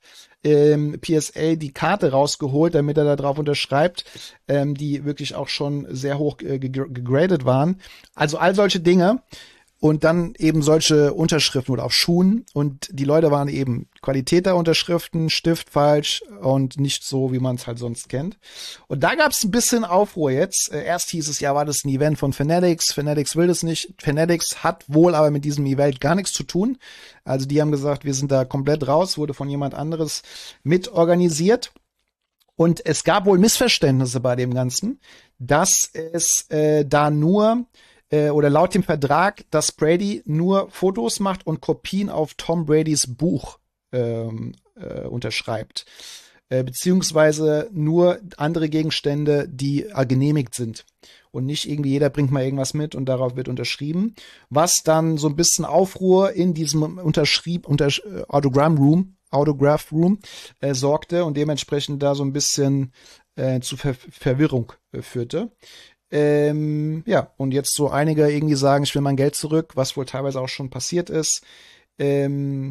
PSA die Karte rausgeholt, damit er da drauf unterschreibt, die wirklich auch schon sehr hoch gegradet waren. Also all solche Dinge. Und dann eben solche Unterschriften oder auf Schuhen. Und die Leute waren eben Qualität der Unterschriften, Stift falsch und nicht so, wie man es halt sonst kennt. Und da gab es ein bisschen Aufruhr jetzt. Erst hieß es, ja, war das ein Event von Fanatics. Fanatics will das nicht. Fanatics hat wohl aber mit diesem Event gar nichts zu tun. Also die haben gesagt, wir sind da komplett raus, wurde von jemand anderes mitorganisiert. Und es gab wohl Missverständnisse bei dem Ganzen, dass es da nur oder laut dem Vertrag, dass Brady nur Fotos macht und Kopien auf Tom Bradys Buch unterschreibt. Beziehungsweise nur andere Gegenstände, die genehmigt sind. Und nicht irgendwie jeder bringt mal irgendwas mit und darauf wird unterschrieben. Was dann so ein bisschen Aufruhr in diesem Autograph Room sorgte und dementsprechend da so ein bisschen zu Verwirrung führte. Ja, und jetzt so einige irgendwie sagen, ich will mein Geld zurück, was wohl teilweise auch schon passiert ist. Ja,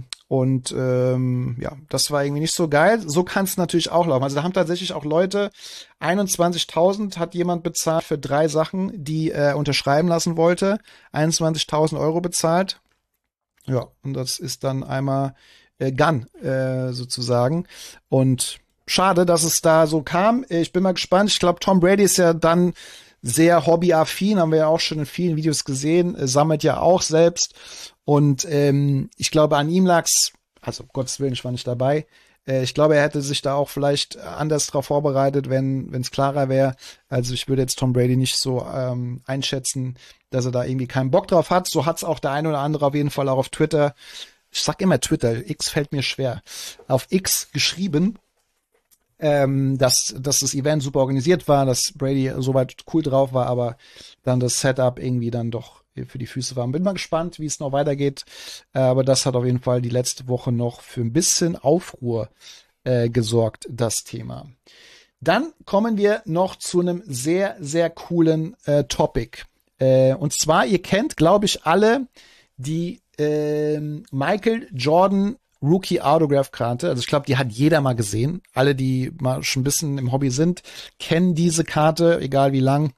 das war irgendwie nicht so geil. So kann es natürlich auch laufen. Also da haben tatsächlich auch Leute, 21.000 hat jemand bezahlt für 3 Sachen, die er unterschreiben lassen wollte. 21.000 Euro bezahlt. Ja, und das ist dann einmal Gun sozusagen. Und schade, dass es da so kam. Ich bin mal gespannt. Ich glaube, Tom Brady ist ja dann sehr hobbyaffin, haben wir ja auch schon in vielen Videos gesehen, sammelt ja auch selbst. Und ich glaube, an ihm lag's, also um Gottes Willen, ich war nicht dabei. Ich glaube, er hätte sich da auch vielleicht anders drauf vorbereitet, wenn es klarer wäre. Also ich würde jetzt Tom Brady nicht so einschätzen, dass er da irgendwie keinen Bock drauf hat. So hat's auch der eine oder andere auf jeden Fall auch auf Twitter. Ich sag immer Twitter, X fällt mir schwer. Auf X geschrieben, dass das Event super organisiert war, dass Brady soweit cool drauf war, aber dann das Setup irgendwie dann doch für die Füße war. Bin mal gespannt, wie es noch weitergeht, aber das hat auf jeden Fall die letzte Woche noch für ein bisschen Aufruhr gesorgt, das Thema. Dann kommen wir noch zu einem sehr, sehr coolen Topic. Und zwar, ihr kennt, glaube ich, alle die Michael Jordan Rookie Autograph Karte. Also ich glaube, die hat jeder mal gesehen. Alle, die mal schon ein bisschen im Hobby sind, kennen diese Karte, egal wie lang.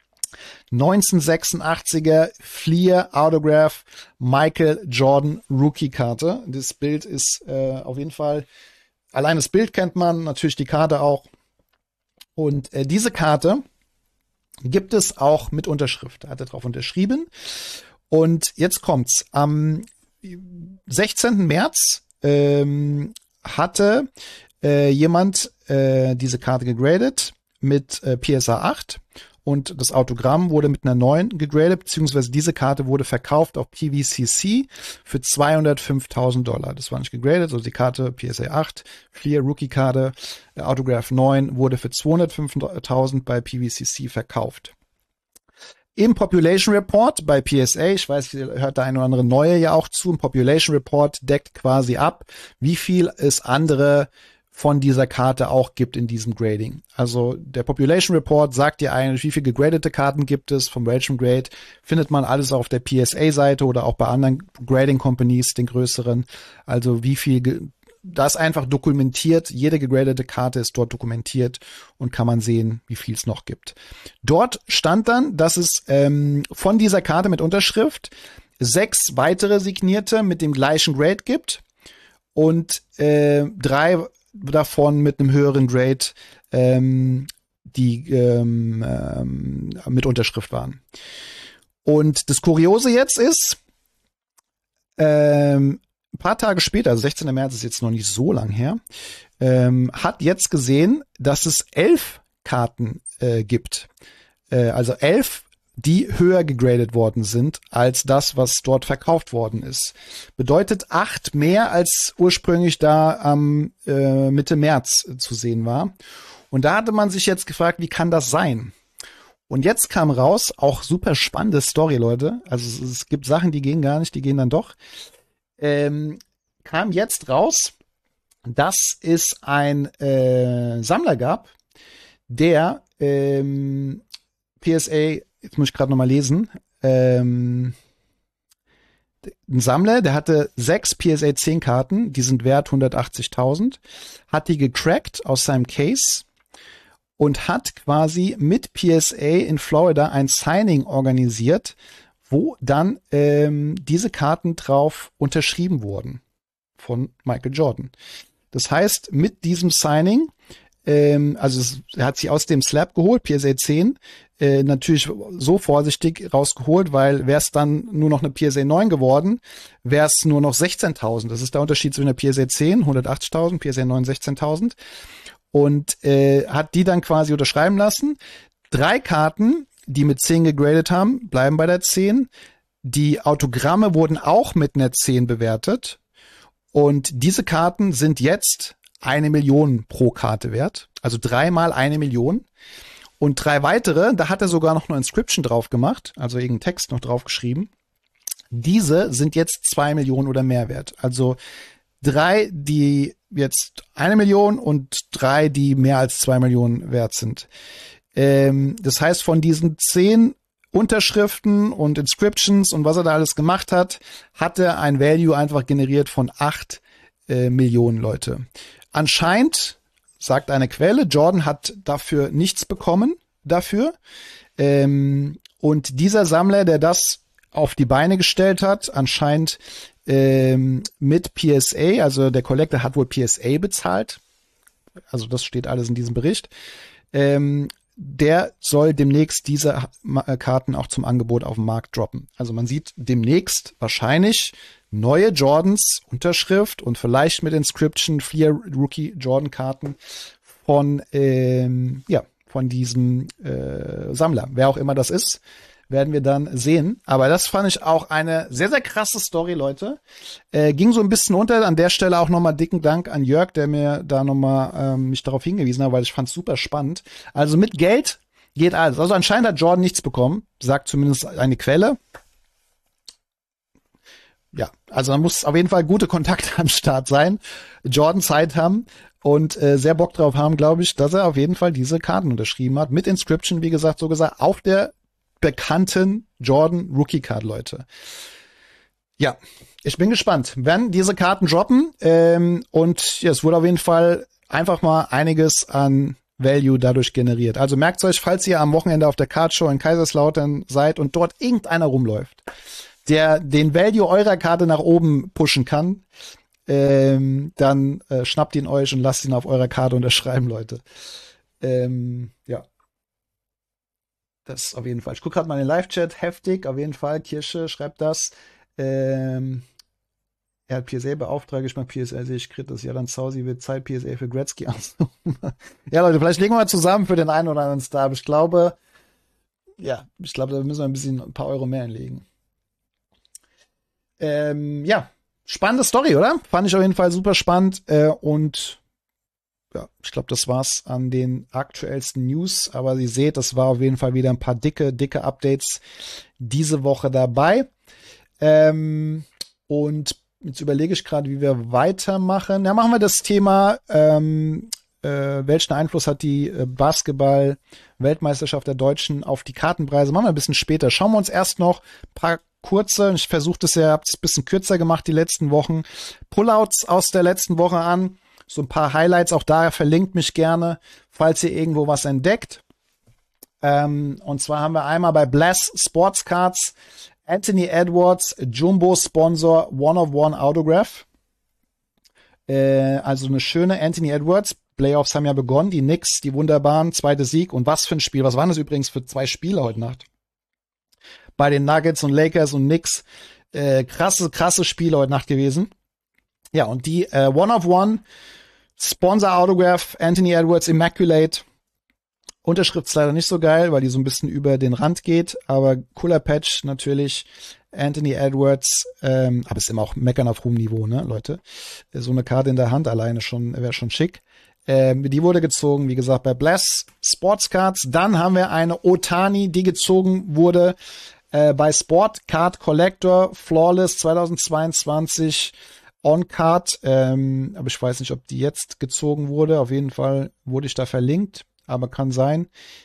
1986er Fleer Autograph Michael Jordan Rookie Karte. Das Bild ist auf jeden Fall, allein das Bild kennt man, natürlich die Karte auch. Und diese Karte gibt es auch mit Unterschrift. Da hat er drauf unterschrieben. Und jetzt kommt's. Am 16. März hatte jemand diese Karte gegradet mit PSA 8 und das Autogramm wurde mit einer 9 gegradet, beziehungsweise diese Karte wurde verkauft auf PVCC für $205.000. Das war nicht gegradet, also die Karte PSA 8, Fleer Rookie-Karte, Autograph 9 wurde für $205.000 bei PVCC verkauft. Im Population Report bei PSA, ich weiß, hört der eine oder andere Neue ja auch zu, im Population Report deckt quasi ab, wie viel es andere von dieser Karte auch gibt in diesem Grading. Also der Population Report sagt dir eigentlich, wie viele gegradete Karten gibt es vom Raging Grade. Findet man alles auf der PSA-Seite oder auch bei anderen Grading Companies, den größeren. Also wie viel, das einfach dokumentiert. Jede gegradete Karte ist dort dokumentiert und kann man sehen, wie viel es noch gibt. Dort stand dann, dass es von dieser Karte mit Unterschrift 6 weitere signierte mit dem gleichen Grade gibt und 3 davon mit einem höheren Grade, die mit Unterschrift waren. Und das Kuriose jetzt ist, ein paar Tage später, also 16. März ist jetzt noch nicht so lang her, hat jetzt gesehen, dass es 11 Karten gibt. Also 11, die höher gegradet worden sind als das, was dort verkauft worden ist. Bedeutet 8 mehr, als ursprünglich da am Mitte März zu sehen war. Und da hatte man sich jetzt gefragt, wie kann das sein? Und jetzt kam raus, auch super spannende Story, Leute. Also es gibt Sachen, die gehen gar nicht, die gehen dann doch. Kam jetzt raus, dass es ein Sammler gab, der PSA, jetzt muss ich gerade noch mal lesen, ein Sammler, der hatte 6 PSA 10 Karten, die sind wert 180.000, hat die gecrackt aus seinem Case und hat quasi mit PSA in Florida ein Signing organisiert, wo dann diese Karten drauf unterschrieben wurden von Michael Jordan. Das heißt, mit diesem Signing, also er hat sie aus dem Slab geholt, PSA 10, natürlich so vorsichtig rausgeholt, weil wäre es dann nur noch eine PSA 9 geworden, wäre es nur noch 16.000. Das ist der Unterschied zwischen der PSA 10, 180.000, PSA 9, 16.000. Und hat die dann quasi unterschreiben lassen. 3 Karten, die mit 10 gegradet haben, bleiben bei der 10. Die Autogramme wurden auch mit einer 10 bewertet. Und diese Karten sind jetzt 1 Million pro Karte wert. Also 3 mal 1 Million. Und 3 weitere, da hat er sogar noch eine Inscription drauf gemacht, also irgendeinen Text noch drauf geschrieben. Diese sind jetzt 2 Millionen oder mehr wert. Also 3, die jetzt 1 Million und 3, die mehr als 2 Millionen wert sind. Das heißt, von diesen 10 Unterschriften und Inscriptions und was er da alles gemacht hat, hat er ein Value einfach generiert von 8 Millionen, Leute. Anscheinend, sagt eine Quelle, Jordan hat dafür nichts bekommen, dafür. Und dieser Sammler, der das auf die Beine gestellt hat, anscheinend mit PSA, also der Collector hat wohl PSA bezahlt, also das steht alles in diesem Bericht, der soll demnächst diese Karten auch zum Angebot auf den Markt droppen. Also man sieht demnächst wahrscheinlich neue Jordans, Unterschrift und vielleicht mit Inscription 4 Rookie Jordan Karten von von diesem Sammler. Wer auch immer das ist, werden wir dann sehen. Aber das fand ich auch eine sehr, sehr krasse Story, Leute. Ging so ein bisschen unter. An der Stelle auch nochmal dicken Dank an Jörg, der mir da nochmal mich darauf hingewiesen hat, weil ich fand es super spannend. Also mit Geld geht alles. Also anscheinend hat Jordan nichts bekommen, sagt zumindest eine Quelle. Ja, also man muss auf jeden Fall gute Kontakte am Start sein, Jordan Zeit haben und sehr Bock drauf haben, glaube ich, dass er auf jeden Fall diese Karten unterschrieben hat. Mit Inscription, wie gesagt, so gesagt, auf der bekannten Jordan Rookie Card, Leute. Ja, ich bin gespannt, wenn diese Karten droppen. Und ja, es wurde auf jeden Fall einfach mal einiges an Value dadurch generiert. Also merkt euch, falls ihr am Wochenende auf der Cardshow in Kaiserslautern seid und dort irgendeiner rumläuft, der den Value eurer Karte nach oben pushen kann, dann schnappt ihn euch und lasst ihn auf eurer Karte unterschreiben, Leute. Ja. Das ist auf jeden Fall. Ich gucke gerade mal in den Live-Chat. Heftig, auf jeden Fall. Kirsche schreibt das. Ja, Er hat PSA beauftragt, ich mal PSA sehe ich kritisch. Ja, dann Sausi wird Zeit, PSA für Gretzky aussuchen. Ja, Leute, vielleicht legen wir mal zusammen für den einen oder anderen Star. Aber ich glaube, da müssen wir ein paar Euro mehr hinlegen. Ja, spannende Story, oder? Fand ich auf jeden Fall super spannend. Und ja, ich glaube, das war's an den aktuellsten News. Aber ihr seht, das war auf jeden Fall wieder ein paar dicke Updates diese Woche dabei. Und jetzt überlege ich gerade, wie wir weitermachen. Ja, machen wir das Thema, welchen Einfluss hat die Basketball-Weltmeisterschaft der Deutschen auf die Kartenpreise? Machen wir ein bisschen später. Schauen wir uns erst noch ein paar kurze, ich versuche das ja, hab's ein bisschen kürzer gemacht die letzten Wochen, Pullouts aus der letzten Woche an. So ein paar Highlights, auch da verlinkt mich gerne, falls ihr irgendwo was entdeckt. Und zwar haben wir einmal bei Bless Sports Cards Anthony Edwards, Jumbo Sponsor, One-of-One Autograph. Also eine schöne Anthony Edwards. Playoffs haben ja begonnen, die Knicks, die wunderbaren, zweiter Sieg. Und was für ein Spiel. Was waren das übrigens für 2 Spiele heute Nacht? Bei den Nuggets und Lakers und Knicks. Krasse Spiele heute Nacht gewesen. Ja, und die One-of-One Sponsor Autograph, Anthony Edwards, Immaculate. Unterschrift ist leider nicht so geil, weil die so ein bisschen über den Rand geht, aber cooler Patch natürlich, Anthony Edwards, aber ist immer auch meckern auf hohem Niveau, ne, Leute. So eine Karte in der Hand alleine wäre schon schick. Die wurde gezogen, wie gesagt, bei Bless Sports Cards. Dann haben wir eine Otani, die gezogen wurde bei Sport Card Collector Flawless 2022 On Card, aber ich weiß nicht, ob die jetzt gezogen wurde. Auf jeden Fall wurde ich da verlinkt. Aber kann sein.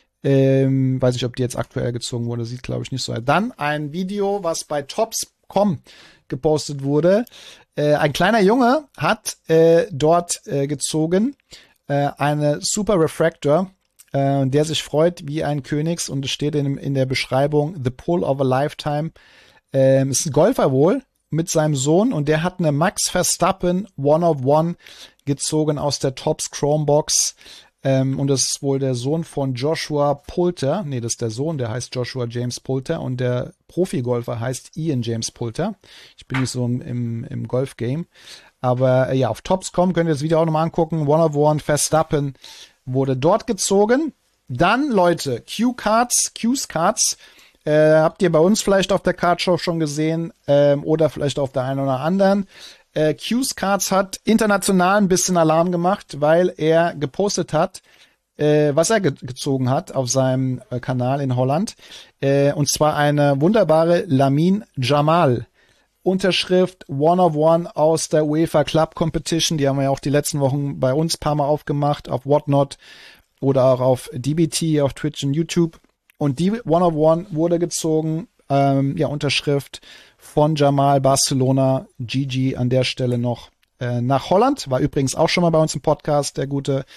Weiß nicht, ob die jetzt aktuell gezogen wurde. Sieht, glaube ich, nicht so aus. Dann ein Video, was bei Topps.com gepostet wurde. Ein kleiner Junge hat dort gezogen eine Super Refractor, der sich freut wie ein Königs. Und es steht in der Beschreibung The Pull of a Lifetime. Ist ein Golfer wohl mit seinem Sohn. Und der hat eine Max Verstappen One-of-One gezogen aus der Topps Chrome Box. Und das ist wohl der Sohn von Joshua Poulter. Nee, das ist der Sohn, der heißt Joshua James Poulter. Und der Profigolfer heißt Ian James Poulter. Ich bin nicht so im Golf-Game. Aber ja, auf Topps.com könnt ihr das Video auch nochmal angucken. One-of-One Verstappen wurde dort gezogen. Dann, Leute, Q's Cards. Habt ihr bei uns vielleicht auf der Cardshow schon gesehen oder vielleicht auf der einen oder anderen. Q's Cards hat international ein bisschen Alarm gemacht, weil er gepostet hat, was er gezogen hat auf seinem Kanal in Holland. Und zwar eine wunderbare Lamine Jamal. Unterschrift One-of-One aus der UEFA Club Competition. Die haben wir ja auch die letzten Wochen bei uns ein paar Mal aufgemacht, auf Whatnot oder auch auf DBT, auf Twitch und YouTube. Und die One-of-One wurde gezogen, Unterschrift von Jamal Barcelona, GG an der Stelle noch nach Holland. War übrigens auch schon mal bei uns im Podcast, der gute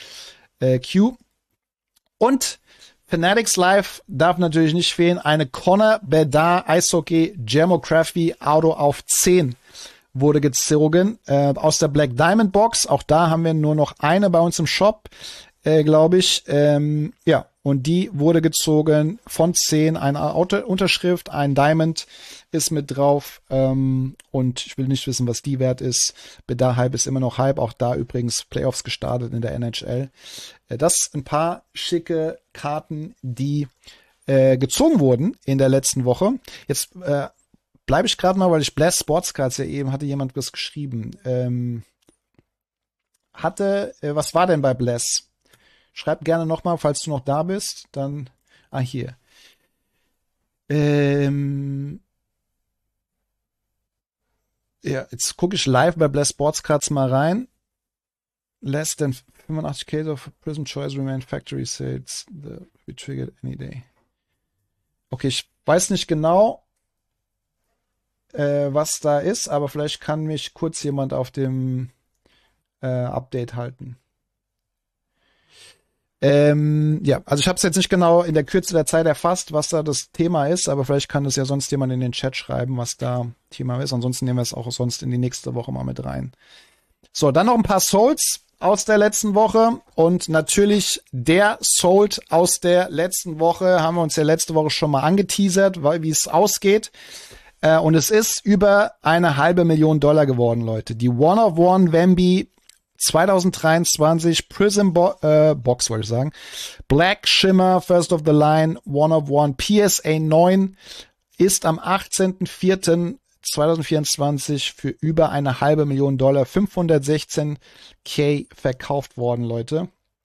Q. Und Fanatics Live darf natürlich nicht fehlen. Eine Conor Bedard Eishockey Gemography Auto auf 10 wurde gezogen aus der Black Diamond Box. Auch da haben wir nur noch eine bei uns im Shop, glaube ich. Und die wurde gezogen von 10. Eine Unterschrift, ein Diamond ist mit drauf. Und ich will nicht wissen, was die wert ist. Bedard Hype ist immer noch Hype. Auch da übrigens Playoffs gestartet in der NHL. Das ein paar schicke Karten, die gezogen wurden in der letzten Woche. Jetzt bleibe ich gerade mal, weil ich Bless Sports Cards ja eben hatte jemand was geschrieben. Was war denn bei Bless? Schreib gerne nochmal, falls du noch da bist. Dann, hier. Jetzt gucke ich live bei Bless Sports Cards mal rein. Less than 85k of Prism Choice remain factory sales. We triggered any day. Okay, ich weiß nicht genau, was da ist, aber vielleicht kann mich kurz jemand auf dem Update halten. Also ich habe es jetzt nicht genau in der Kürze der Zeit erfasst, was da das Thema ist, aber vielleicht kann es ja sonst jemand in den Chat schreiben, was da Thema ist. Ansonsten nehmen wir es auch sonst in die nächste Woche mal mit rein. So, dann noch ein paar Souls aus der letzten Woche und natürlich der Sold aus der letzten Woche haben wir uns ja letzte Woche schon mal angeteasert, wie es ausgeht. Und es ist über $500,000 geworden, Leute. Die One-of-One Wemby 2023 Prism Box, wollte ich sagen. Black Shimmer, First of the Line, One-of-One PSA 9 ist am 18.04.2024 für über $500,000, 516K verkauft worden, Leute.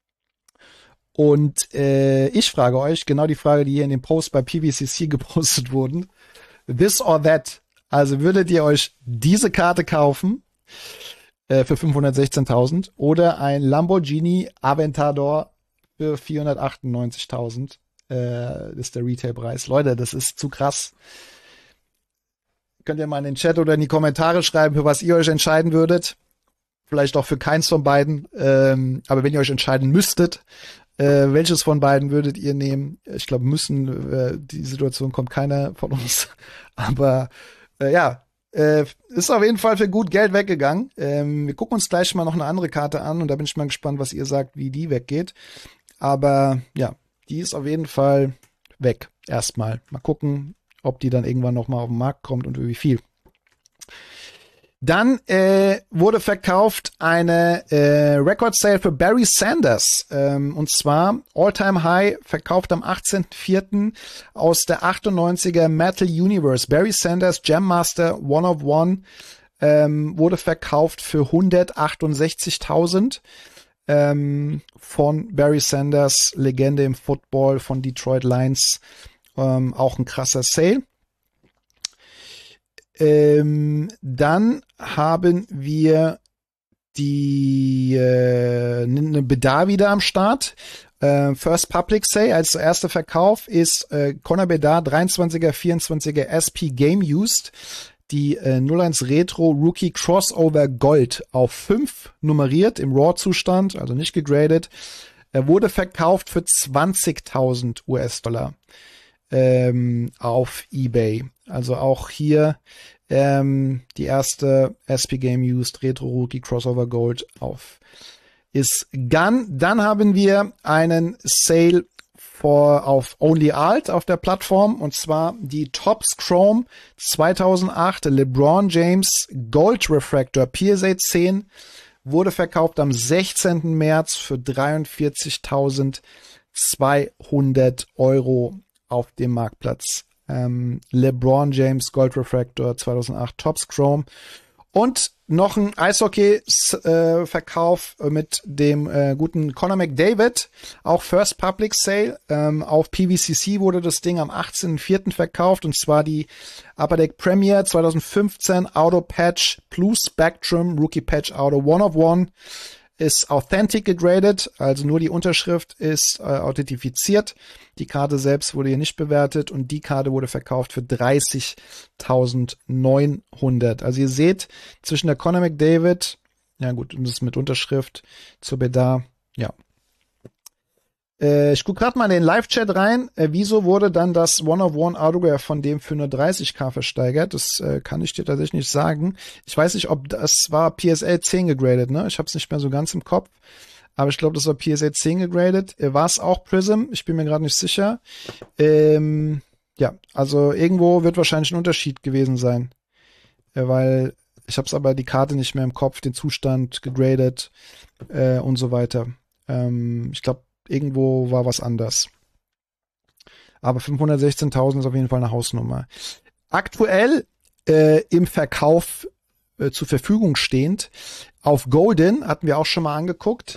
Und ich frage euch, genau die Frage, die hier in dem Post bei PVCC gepostet wurden. This or that. Also würdet ihr euch diese Karte kaufen für 516.000 oder ein Lamborghini Aventador für 498.000? Ist der Retailpreis. Leute, das ist zu krass. Könnt ihr mal in den Chat oder in die Kommentare schreiben, für was ihr euch entscheiden würdet. Vielleicht auch für keins von beiden. Aber wenn ihr euch entscheiden müsstet, welches von beiden würdet ihr nehmen? Ich glaube, die Situation kommt keiner von uns. Aber ist auf jeden Fall für gut Geld weggegangen. Wir gucken uns gleich mal noch eine andere Karte an und da bin ich mal gespannt, was ihr sagt, wie die weggeht. Aber ja, die ist auf jeden Fall weg. Erstmal. Mal gucken, ob die dann irgendwann noch mal auf den Markt kommt und wie viel. Dann wurde verkauft eine Record Sale für Barry Sanders. Und zwar All-Time High, verkauft am 18.04. aus der 98er Metal Universe. Barry Sanders, Jam Master, One of One, wurde verkauft für 168.000 von Barry Sanders, Legende im Football von Detroit Lions. Auch ein krasser Sale. Dann haben wir eine Bedar wieder am Start. First Public Sale als erster Verkauf ist Connor Bedard 23er, 24er SP Game Used. Die 01 Retro Rookie Crossover Gold auf 5 nummeriert im Raw-Zustand, also nicht gegradet. Er wurde verkauft für 20.000 US-Dollar auf eBay. Also auch hier die erste SP Game Used Retro Rookie Crossover Gold ist Gun. Dann haben wir einen Sale auf Only Alt auf der Plattform, und zwar die Topps Chrome 2008 LeBron James Gold Refractor PSA 10 wurde verkauft am 16. März für 43.200 € auf dem Marktplatz. LeBron James Gold Refractor 2008 Topps Chrome. Und noch ein Eishockey-Verkauf mit dem guten Connor McDavid. Auch First Public Sale. Auf PVCC wurde das Ding am 18.04. verkauft. Und zwar die Upper Deck Premier 2015 Auto Patch Blue Spectrum Rookie Patch Auto One of One. Ist authentic gegradet, also nur die Unterschrift ist authentifiziert. Die Karte selbst wurde hier nicht bewertet und die Karte wurde verkauft für 30.900. Also ihr seht, zwischen der Connor McDavid, ja gut, und das ist mit Unterschrift, zur Bedar, ja. Ich gucke gerade mal in den Live-Chat rein. Wieso wurde dann das One-of-One-Autograph von dem für nur 30.000 versteigert? Das kann ich dir tatsächlich nicht sagen. Ich weiß nicht, ob das war PSA 10 gegradet, ne? Ich habe es nicht mehr so ganz im Kopf. Aber ich glaube, das war PSA 10 gegradet. War es auch Prism? Ich bin mir gerade nicht sicher. Ja, also irgendwo wird wahrscheinlich ein Unterschied gewesen sein. Weil ich habe es aber die Karte nicht mehr im Kopf, den Zustand gegradet und so weiter. Ich glaube, irgendwo war was anders. Aber 516.000 ist auf jeden Fall eine Hausnummer. Aktuell im Verkauf zur Verfügung stehend auf Golden, hatten wir auch schon mal angeguckt,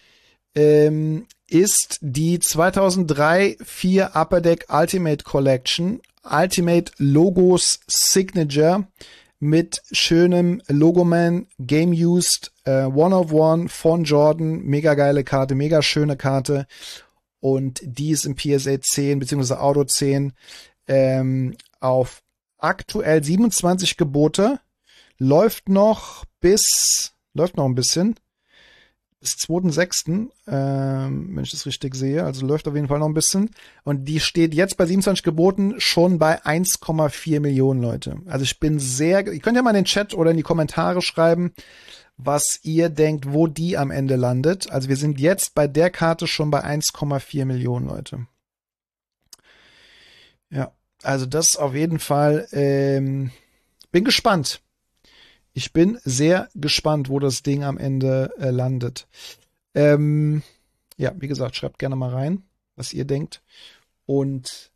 ist die 2003-4 Upper Deck Ultimate Collection, Ultimate Logos Signature mit schönem Logoman, Game Used, One of One von Jordan, mega geile Karte, mega schöne Karte, und die ist im PSA 10 bzw. Auto 10 auf aktuell 27 Gebote, läuft noch ein bisschen, bis 2.6., wenn ich das richtig sehe, also läuft auf jeden Fall noch ein bisschen, und die steht jetzt bei 27 Geboten schon bei 1,4 Millionen, Leute. Also ich bin ihr könnt ja mal in den Chat oder in die Kommentare schreiben, was ihr denkt, wo die am Ende landet. Also wir sind jetzt bei der Karte schon bei 1,4 Millionen, Leute. Ja, Also das auf jeden Fall. Bin gespannt. Ich bin sehr gespannt, wo das Ding am Ende landet. Ja, wie gesagt, schreibt gerne mal rein, was ihr denkt. Und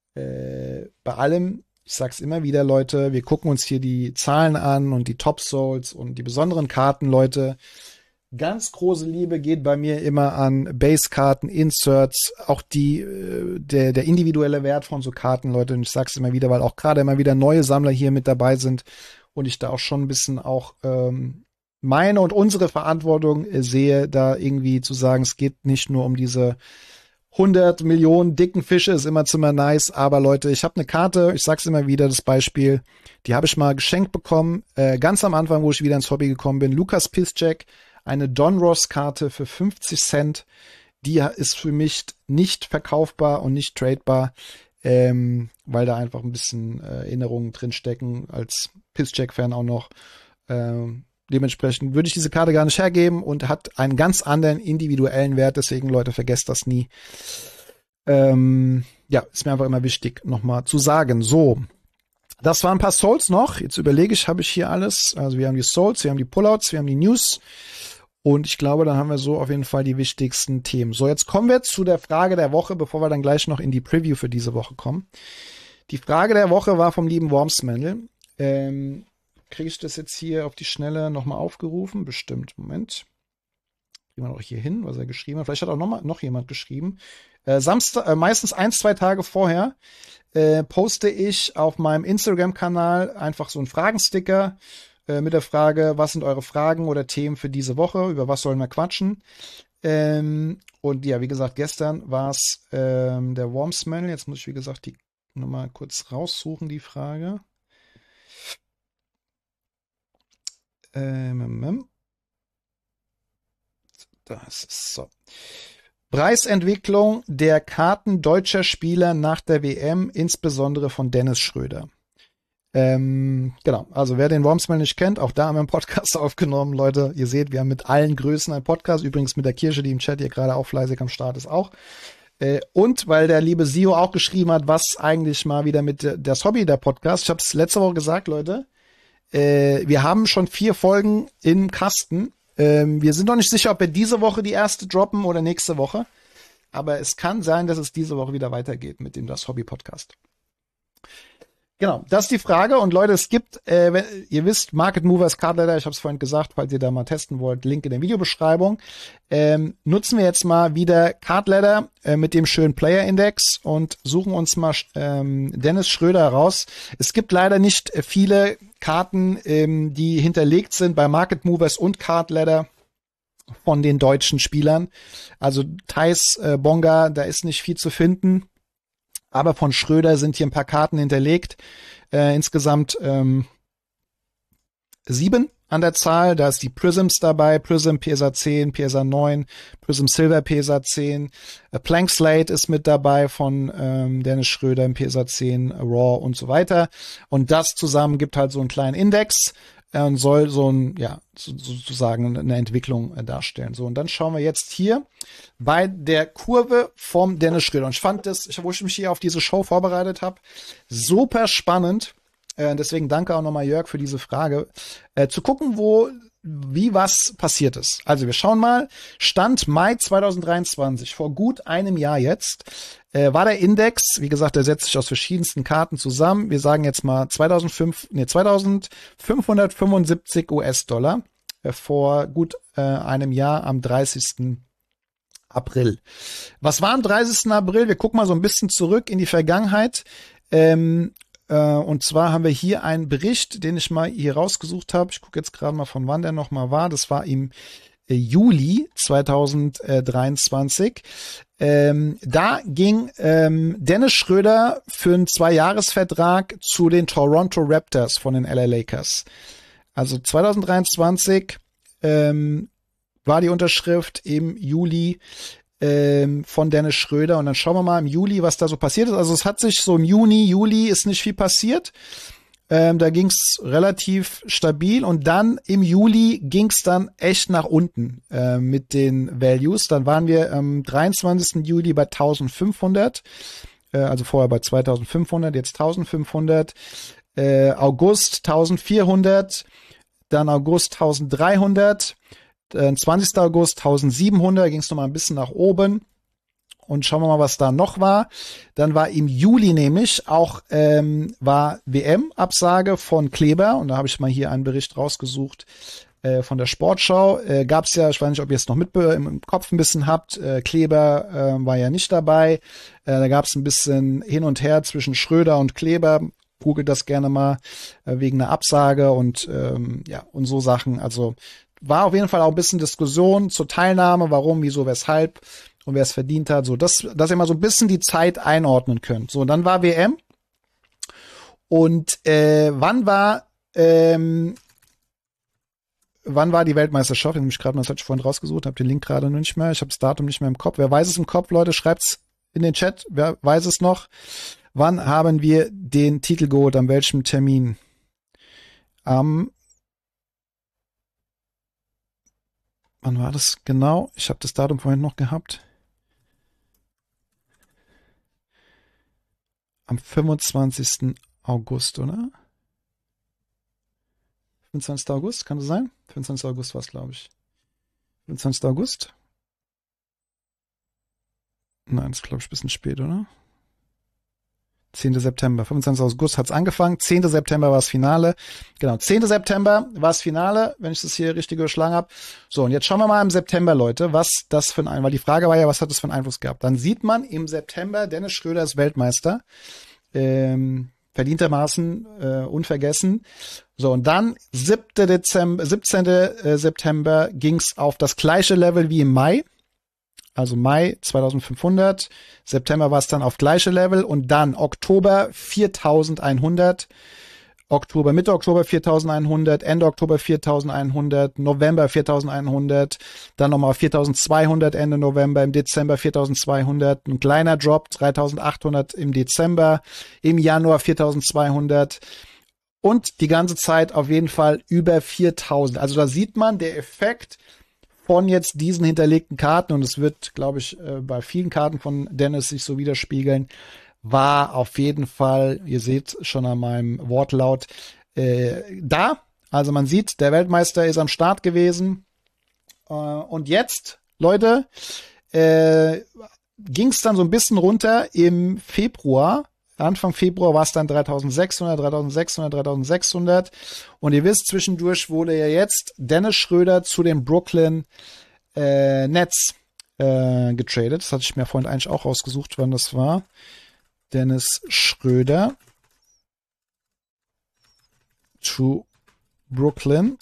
bei allem, ich sag's immer wieder, Leute, wir gucken uns hier die Zahlen an und die Top Souls und die besonderen Karten, Leute. Ganz große Liebe geht bei mir immer an Base-Karten, Inserts, auch der individuelle Wert von so Karten, Leute. Und ich sag's immer wieder, weil auch gerade immer wieder neue Sammler hier mit dabei sind und ich da auch schon ein bisschen auch meine und unsere Verantwortung sehe, da irgendwie zu sagen, es geht nicht nur um diese 100 Millionen dicken Fische, ist immer ziemlich nice, aber Leute, ich habe eine Karte, ich sag's immer wieder, das Beispiel, die habe ich mal geschenkt bekommen, ganz am Anfang, wo ich wieder ins Hobby gekommen bin, Lukas Piszczek, eine Donruss-Karte für 50 Cent, die ist für mich nicht verkaufbar und nicht tradebar, weil da einfach ein bisschen Erinnerungen drin stecken, als Piszczek-Fan auch noch, dementsprechend würde ich diese Karte gar nicht hergeben und hat einen ganz anderen individuellen Wert. Deswegen, Leute, vergesst das nie. Ja, ist mir einfach immer wichtig, nochmal zu sagen. So, das waren ein paar Souls noch. Jetzt überlege ich, habe ich hier alles? Also wir haben die Souls, wir haben die Pullouts, wir haben die News. Und ich glaube, dann haben wir so auf jeden Fall die wichtigsten Themen. So, jetzt kommen wir zu der Frage der Woche, bevor wir dann gleich noch in die Preview für diese Woche kommen. Die Frage der Woche war vom lieben Wormsmandel. Kriege ich das jetzt hier auf die Schnelle nochmal aufgerufen? Bestimmt. Moment. Kriegen wir noch hier hin, was er geschrieben hat. Vielleicht hat auch noch jemand geschrieben. Samstag, meistens 1-2 Tage vorher, poste ich auf meinem Instagram-Kanal einfach so einen Fragensticker mit der Frage, was sind eure Fragen oder Themen für diese Woche? Über was sollen wir quatschen? Und ja, wie gesagt, gestern war es der Wormsmandel. Jetzt muss ich, wie gesagt, die nochmal kurz raussuchen, die Frage. Das ist so. Preisentwicklung der Karten deutscher Spieler nach der WM, insbesondere von Dennis Schröder. Genau, also wer den Wormsmell nicht kennt, auch da haben wir einen Podcast aufgenommen, Leute. Ihr seht, wir haben mit allen Größen einen Podcast, übrigens mit der Kirsche, die im Chat hier gerade auch fleißig am Start ist, auch. Und weil der liebe Sio auch geschrieben hat, was eigentlich mal wieder mit das Hobby der Podcast. Ich habe es letzte Woche gesagt, Leute. Wir haben schon 4 Folgen im Kasten. Wir sind noch nicht sicher, ob wir diese Woche die erste droppen oder nächste Woche. Aber es kann sein, dass es diese Woche wieder weitergeht mit dem Das Hobby Podcast. Genau, das ist die Frage. Und Leute, es gibt, ihr wisst, Market Movers Card Ladder, ich habe es vorhin gesagt, falls ihr da mal testen wollt, Link in der Videobeschreibung. Nutzen wir jetzt mal wieder Card Ladder mit dem schönen Player Index und suchen uns mal Dennis Schröder raus. Es gibt leider nicht viele Karten, die hinterlegt sind bei Market Movers und Card Ladder von den deutschen Spielern. Also Thais Bonga, da ist nicht viel zu finden. Aber von Schröder sind hier ein paar Karten hinterlegt. Insgesamt 7 an der Zahl. Da ist die Prisms dabei. Prism PSA 10, PSA 9, Prism Silver PSA 10. Plank Slate ist mit dabei von Dennis Schröder im PSA 10, Raw und so weiter. Und das zusammen gibt halt so einen kleinen Index und soll so ein, ja, sozusagen eine Entwicklung darstellen. So, und dann schauen wir jetzt hier bei der Kurve vom Dennis Schröder. Und ich fand das, wo ich mich hier auf diese Show vorbereitet habe, super spannend. Deswegen danke auch nochmal Jörg für diese Frage. Zu gucken, wie was passiert ist. Also wir schauen mal. Stand Mai 2023, vor gut einem Jahr jetzt, war der Index, wie gesagt, der setzt sich aus verschiedensten Karten zusammen. Wir sagen jetzt mal 2575 US-Dollar vor gut einem Jahr am 30. April. Was war am 30. April? Wir gucken mal so ein bisschen zurück in die Vergangenheit. Und zwar haben wir hier einen Bericht, den ich mal hier rausgesucht habe. Ich gucke jetzt gerade mal, von wann der nochmal war. Das war im Juli 2023. Da ging Dennis Schröder für einen 2-Jahres-Vertrag zu den Toronto Raptors von den LA Lakers. Also 2023 war die Unterschrift im Juli von Dennis Schröder. Und dann schauen wir mal im Juli, was da so passiert ist. Also es hat sich so im Juli ist nicht viel passiert. Da ging es relativ stabil. Und dann im Juli ging es dann echt nach unten mit den Values. Dann waren wir am 23. Juli bei 1500. also vorher bei 2500, jetzt 1500, August 1400, dann August 1300, 20. August 1700, ging es nochmal ein bisschen nach oben. Und schauen wir mal, was da noch war. Dann war im Juli nämlich auch war WM-Absage von Kleber. Und da habe ich mal hier einen Bericht rausgesucht von der Sportschau. Gab es ja, ich weiß nicht, ob ihr es noch im Kopf ein bisschen habt. Kleber war ja nicht dabei. Da gab es ein bisschen hin und her zwischen Schröder und Kleber. Googelt das gerne mal wegen einer Absage und ja und so Sachen. Also war auf jeden Fall auch ein bisschen Diskussion zur Teilnahme, warum, wieso, weshalb und wer es verdient hat. So, dass ihr mal so ein bisschen die Zeit einordnen könnt. So, dann war WM und wann war die Weltmeisterschaft? Ich habe mich gerade mal, das hatte ich vorhin rausgesucht, habe den Link gerade noch nicht mehr. Ich habe das Datum nicht mehr im Kopf. Wer weiß es im Kopf, Leute, schreibt's in den Chat. Wer weiß es noch? Wann haben wir den Titel geholt? An welchem Termin? Wann war das genau? Ich habe das Datum vorhin noch gehabt. Am 25. August, oder? 25. August, kann das sein? 25. August war es, glaube ich. 25. August? Nein, das ist, glaube ich, ein bisschen spät, oder? 10. September. 25. August hat's angefangen. 10. September war das Finale. Genau, 10. September war das Finale, wenn ich das hier richtig überschlagen habe. So, und jetzt schauen wir mal im September, Leute, was das für ein, weil die Frage war ja, was hat das für einen Einfluss gehabt? Dann sieht man im September, Dennis Schröder ist Weltmeister. Verdientermaßen unvergessen. So, und dann 17. September ging's auf das gleiche Level wie im Mai. Also Mai 2500, September war es dann auf gleiche Level und dann Oktober 4100, Mitte Oktober 4100, Ende Oktober 4100, November 4100, dann nochmal 4200 Ende November, im Dezember 4200, ein kleiner Drop, 3800 im Dezember, im Januar 4200 und die ganze Zeit auf jeden Fall über 4000. Also da sieht man, der Effekt von jetzt diesen hinterlegten Karten, und es wird, glaube ich, bei vielen Karten von Dennis sich so widerspiegeln, war auf jeden Fall, ihr seht schon an meinem Wortlaut, da. Also man sieht, der Weltmeister ist am Start gewesen. Und jetzt, Leute, ging es dann so ein bisschen runter im Februar. Anfang Februar war es dann 3600. Und ihr wisst, zwischendurch wurde ja jetzt Dennis Schröder zu den Brooklyn Nets getradet. Das hatte ich mir vorhin eigentlich auch rausgesucht, wann das war. Dennis Schröder zu Brooklyn.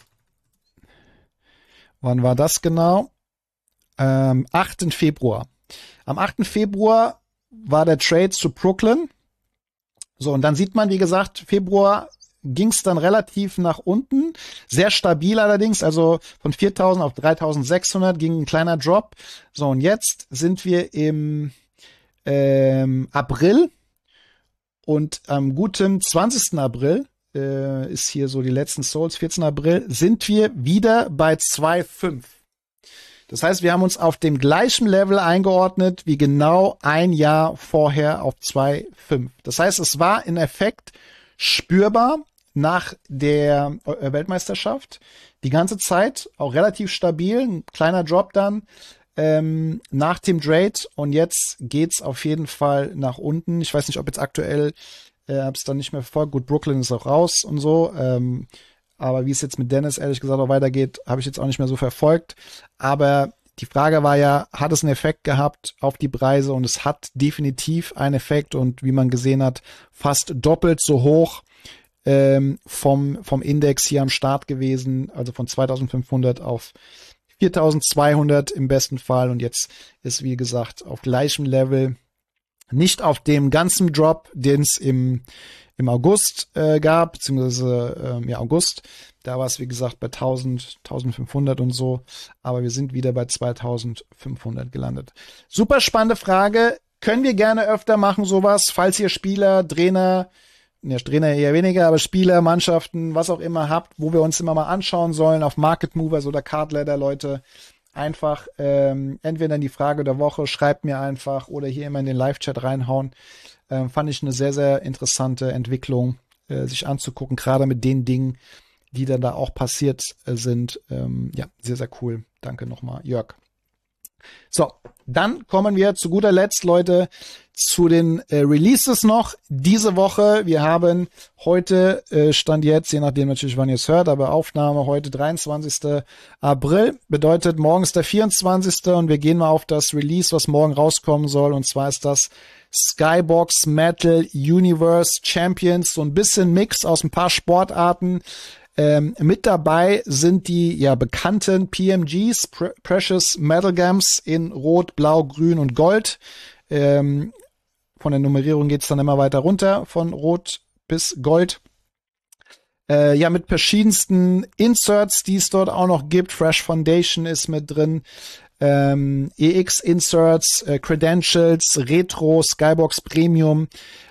Wann war das genau? 8. Februar. Am 8. Februar war der Trade zu Brooklyn. So, und dann sieht man, wie gesagt, Februar ging es dann relativ nach unten, sehr stabil allerdings, also von 4.000 auf 3.600 ging ein kleiner Drop. So, und jetzt sind wir im April und am guten 20. April ist hier so die letzten Souls, 14. April, sind wir wieder bei 2,5. Das heißt, wir haben uns auf dem gleichen Level eingeordnet wie genau ein Jahr vorher auf 2,5. Das heißt, es war in Effekt spürbar nach der Weltmeisterschaft. Die ganze Zeit auch relativ stabil, ein kleiner Drop dann nach dem Trade. Und jetzt geht's auf jeden Fall nach unten. Ich weiß nicht, ob jetzt aktuell, hab's dann nicht mehr verfolgt. Gut, Brooklyn ist auch raus und so. Aber wie es jetzt mit Dennis ehrlich gesagt auch weitergeht, habe ich jetzt auch nicht mehr so verfolgt. Aber die Frage war ja, hat es einen Effekt gehabt auf die Preise? Und es hat definitiv einen Effekt. Und wie man gesehen hat, fast doppelt so hoch vom Index hier am Start gewesen. Also von 2.500 auf 4.200 im besten Fall. Und jetzt ist, wie gesagt, auf gleichem Level. Nicht auf dem ganzen Drop, den es im August gab, beziehungsweise August. Da war es, wie gesagt, bei 1.500 und so. Aber wir sind wieder bei 2.500 gelandet. Super spannende Frage. Können wir gerne öfter machen, sowas, falls ihr Spieler, Trainer eher weniger, aber Spieler, Mannschaften, was auch immer habt, wo wir uns immer mal anschauen sollen, auf Market Movers oder Card Ladder, Leute. Einfach entweder in die Frage der Woche, schreibt mir einfach oder hier immer in den Live-Chat reinhauen. Fand ich eine sehr, sehr interessante Entwicklung, sich anzugucken, gerade mit den Dingen, die dann da auch passiert sind. Ja, sehr, sehr cool. Danke nochmal, Jörg. So, dann kommen wir zu guter Letzt, Leute, zu den Releases noch diese Woche. Wir haben heute, Stand jetzt, je nachdem natürlich, wann ihr es hört, aber Aufnahme heute 23. April, bedeutet morgen ist der 24. und wir gehen mal auf das Release, was morgen rauskommen soll, und zwar ist das Skybox Metal Universe Champions, so ein bisschen Mix aus ein paar Sportarten. Mit dabei sind die ja bekannten PMGs, Precious Metal Gems in Rot, Blau, Grün und Gold. Von der Nummerierung geht's dann immer weiter runter, von Rot bis Gold. Ja, mit verschiedensten Inserts, die es dort auch noch gibt. Fresh Foundation ist mit drin. EX-Inserts, Credentials, Retro, Skybox Premium,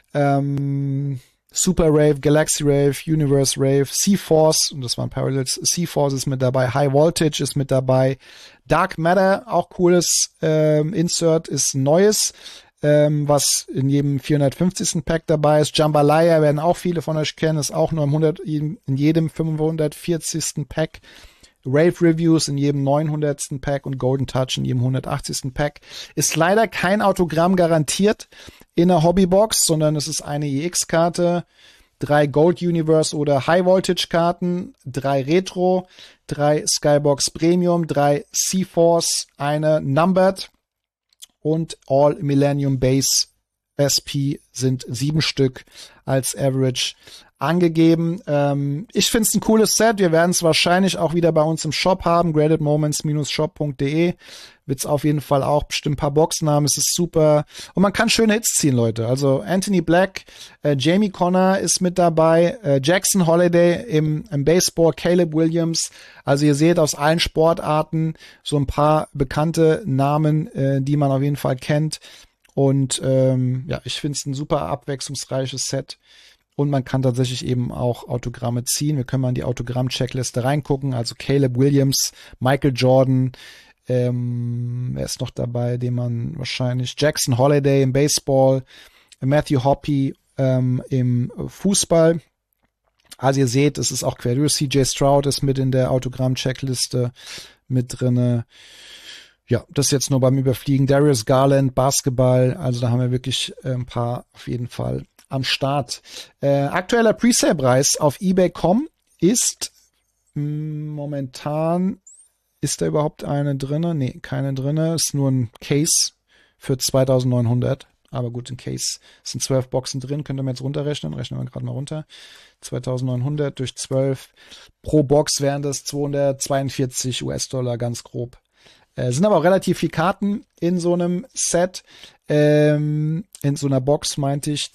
Super Rave, Galaxy Rave, Universe Rave, C-Force, und das waren Parallels, C-Force ist mit dabei, High Voltage ist mit dabei, Dark Matter, auch cooles Insert, ist neues, was in jedem 450. Pack dabei ist. Jambalaya werden auch viele von euch kennen, ist auch nur in jedem 540. Pack. Rave Reviews in jedem 900. Pack und Golden Touch in jedem 180. Pack. Ist leider kein Autogramm garantiert in der Hobbybox, sondern es ist eine EX-Karte, 3 Gold Universe oder High Voltage Karten, 3 Retro, 3 Skybox Premium, 3 C-Force, eine Numbered und All Millennium Base SP sind 7 Stück als Average angegeben. Ich finde es ein cooles Set. Wir werden es wahrscheinlich auch wieder bei uns im Shop haben. gradedmoments-shop.de wird es auf jeden Fall auch bestimmt ein paar Boxen haben. Es ist super. Und man kann schöne Hits ziehen, Leute. Also Anthony Black, Jamie Connor ist mit dabei, Jackson Holiday im Baseball, Caleb Williams. Also ihr seht aus allen Sportarten so ein paar bekannte Namen, die man auf jeden Fall kennt. Und ja, ich finde es ein super abwechslungsreiches Set. Und man kann tatsächlich eben auch Autogramme ziehen. Wir können mal in die Autogramm-Checkliste reingucken. Also Caleb Williams, Michael Jordan, wer ist noch dabei, den man wahrscheinlich, Jackson Holiday im Baseball, Matthew Hoppe im Fußball. Also ihr seht, es ist auch quer durch. CJ Stroud ist mit in der Autogramm-Checkliste mit drinne. Ja, das jetzt nur beim Überfliegen. Darius Garland, Basketball. Also da haben wir wirklich ein paar auf jeden Fall am Start. Aktueller Presale-Preis auf eBay.com ist momentan, ist da überhaupt eine drinne? Nee, keine drinne. Ist nur ein Case für 2.900. Aber gut, ein Case. Es sind 12 Boxen drin. Könnt ihr mir jetzt runterrechnen? Rechnen wir gerade mal runter. 2.900 durch 12. Pro Box wären das 242 US-Dollar, ganz grob. Sind aber auch relativ viel Karten in so einem Set. In so einer Box meinte ich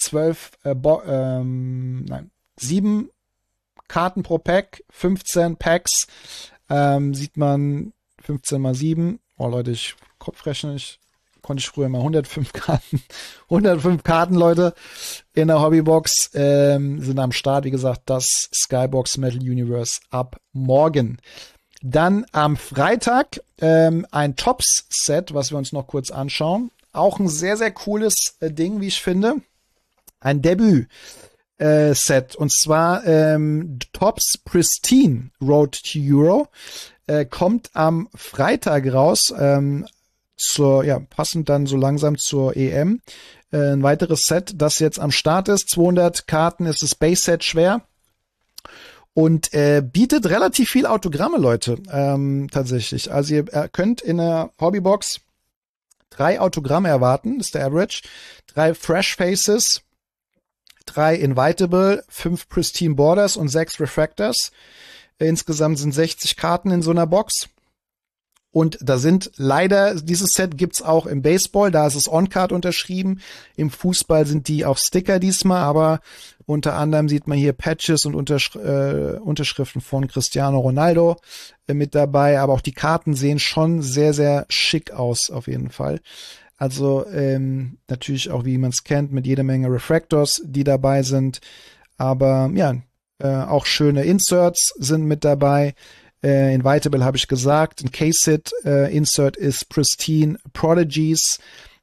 7 Karten pro Pack, 15 Packs. Sieht man 15 mal 7. Oh Leute, ich Kopfrechnen, konnte ich früher mal 105 Karten. 105 Karten, Leute, in der Hobbybox sind am Start. Wie gesagt, das Skybox Metal Universe ab morgen. Dann am Freitag ein Tops-Set, was wir uns noch kurz anschauen. Auch ein sehr, sehr cooles Ding, wie ich finde. Ein Debüt-Set. Und zwar Tops Pristine Road to Euro. Kommt am Freitag raus. Passend dann so langsam zur EM. Ein weiteres Set, das jetzt am Start ist. 200 Karten ist das Base-Set schwer. Und bietet relativ viel Autogramme, Leute, tatsächlich. Also ihr könnt in der Hobbybox 3 Autogramme erwarten, das ist der Average. 3 Fresh Faces, 3 Invitable, 5 Pristine Borders und 6 Refractors. Insgesamt sind 60 Karten in so einer Box. Und da sind leider, dieses Set gibt's auch im Baseball, da ist es On-Card unterschrieben. Im Fußball sind die auf Sticker diesmal, aber unter anderem sieht man hier Patches und Unterschriften von Cristiano Ronaldo mit dabei. Aber auch die Karten sehen schon sehr, sehr schick aus, auf jeden Fall. Also natürlich auch, wie man es kennt, mit jeder Menge Refractors, die dabei sind. Aber ja, auch schöne Inserts sind mit dabei. Invitable habe ich gesagt. Ein Case-Hit Insert ist Pristine Prodigies.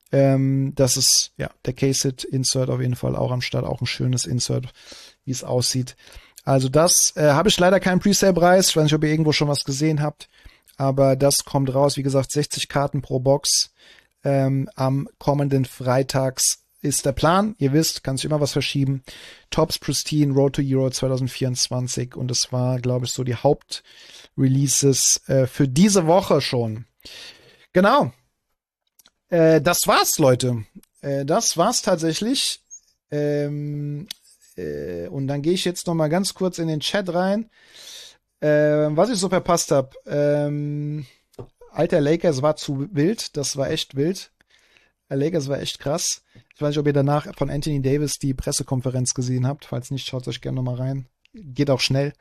Das ist, ja, der Case-Hit-Insert auf jeden Fall auch am Start, auch ein schönes Insert, wie es aussieht. Also das habe ich leider keinen Presale-Preis. Ich weiß nicht, ob ihr irgendwo schon was gesehen habt, aber das kommt raus. Wie gesagt, 60 Karten pro Box. Am kommenden Freitags ist der Plan. Ihr wisst, kann sich immer was verschieben. Topps Pristine Road to Euro 2024 und das war, glaube ich, so die Hauptreleases für diese Woche schon. Genau. Das war's, Leute. Das war's tatsächlich. Und dann gehe ich jetzt noch mal ganz kurz in den Chat rein, was ich so verpasst habe. Alter, Lakers war zu wild. Das war echt wild. Lakers war echt krass. Ich weiß nicht, ob ihr danach von Anthony Davis die Pressekonferenz gesehen habt. Falls nicht, schaut euch gerne noch mal rein. Geht auch schnell.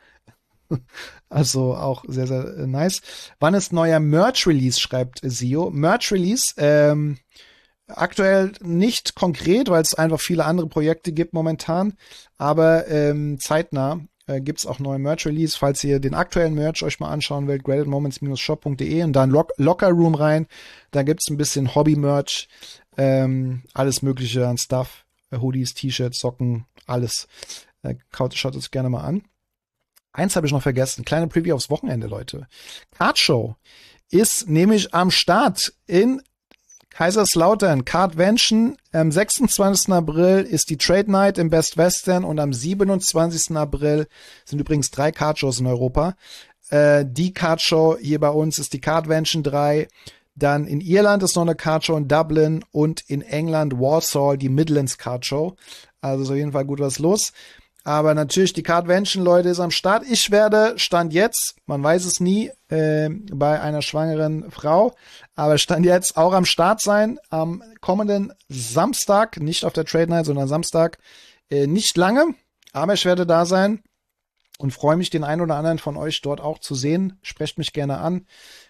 Also auch sehr, sehr nice. Wann ist neuer Merch-Release, schreibt Sio. Merch-Release, aktuell nicht konkret, weil es einfach viele andere Projekte gibt momentan. Aber zeitnah gibt's auch neue Merch-Release. Falls ihr den aktuellen Merch euch mal anschauen wollt, gradedmoments-shop.de und dann Locker Room rein. Da gibt's ein bisschen Hobby-Merch, alles mögliche an Stuff, Hoodies, T-Shirts, Socken, alles. Schaut es gerne mal an. Eins habe ich noch vergessen, kleine Preview aufs Wochenende, Leute. Cardshow ist nämlich am Start in Kaiserslautern. Cardvention. Am 26. April ist die Trade Night im Best Western und am 27. April sind übrigens 3 Cardshows in Europa. Die Cardshow hier bei uns ist die Cardvention 3. Dann in Irland ist noch eine Cardshow in Dublin und in England Walsall die Midlands Cardshow. Also ist auf jeden Fall gut was los. Aber natürlich, die Cardvention, Leute, ist am Start. Ich werde, Stand jetzt, man weiß es nie, bei einer schwangeren Frau, aber Stand jetzt auch am Start sein, am kommenden Samstag, nicht auf der Trade Night, sondern Samstag, nicht lange, aber ich werde da sein und freue mich, den einen oder anderen von euch dort auch zu sehen. Sprecht mich gerne an.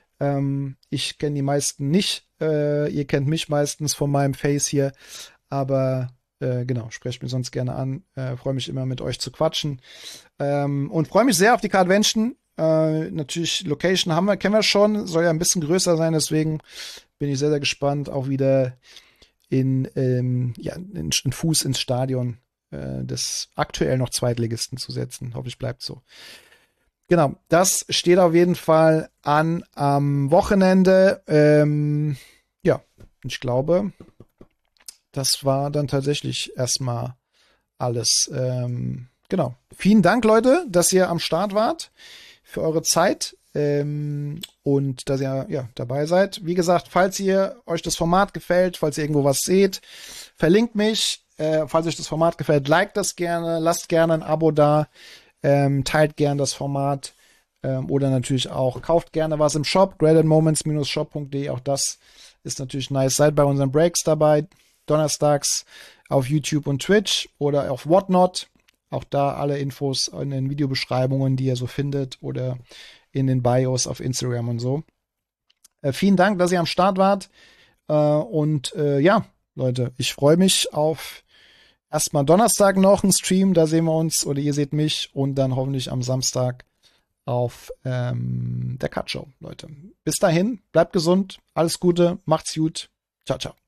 Ich kenne die meisten nicht, ihr kennt mich meistens von meinem Face hier, aber genau, sprecht mich sonst gerne an. Freue mich immer, mit euch zu quatschen. Und freue mich sehr auf die Cardvention. Natürlich, Location kennen wir schon. Soll ja ein bisschen größer sein, deswegen bin ich sehr, sehr gespannt, auch wieder in Fuß ins Stadion des aktuell noch Zweitligisten zu setzen. Hoffe ich, bleibt so. Genau, das steht auf jeden Fall an am Wochenende. Ja, ich glaube, das war dann tatsächlich erstmal alles. Genau. Vielen Dank, Leute, dass ihr am Start wart, für eure Zeit und dass ihr ja dabei seid. Wie gesagt, falls ihr euch das Format gefällt, falls ihr irgendwo was seht, verlinkt mich. Falls euch das Format gefällt, liked das gerne, lasst gerne ein Abo da, teilt gerne das Format oder natürlich auch kauft gerne was im Shop, gradedmoments-shop.de. Auch das ist natürlich nice. Seid bei unseren Breaks dabei. Donnerstags auf YouTube und Twitch oder auf Whatnot. Auch da alle Infos in den Videobeschreibungen, die ihr so findet oder in den Bios auf Instagram und so. Vielen Dank, dass ihr am Start wart. Ja, Leute, ich freue mich auf erstmal Donnerstag noch einen Stream. Da sehen wir uns oder ihr seht mich und dann hoffentlich am Samstag auf der Cardshow, Leute. Bis dahin, bleibt gesund, alles Gute, macht's gut. Ciao, ciao.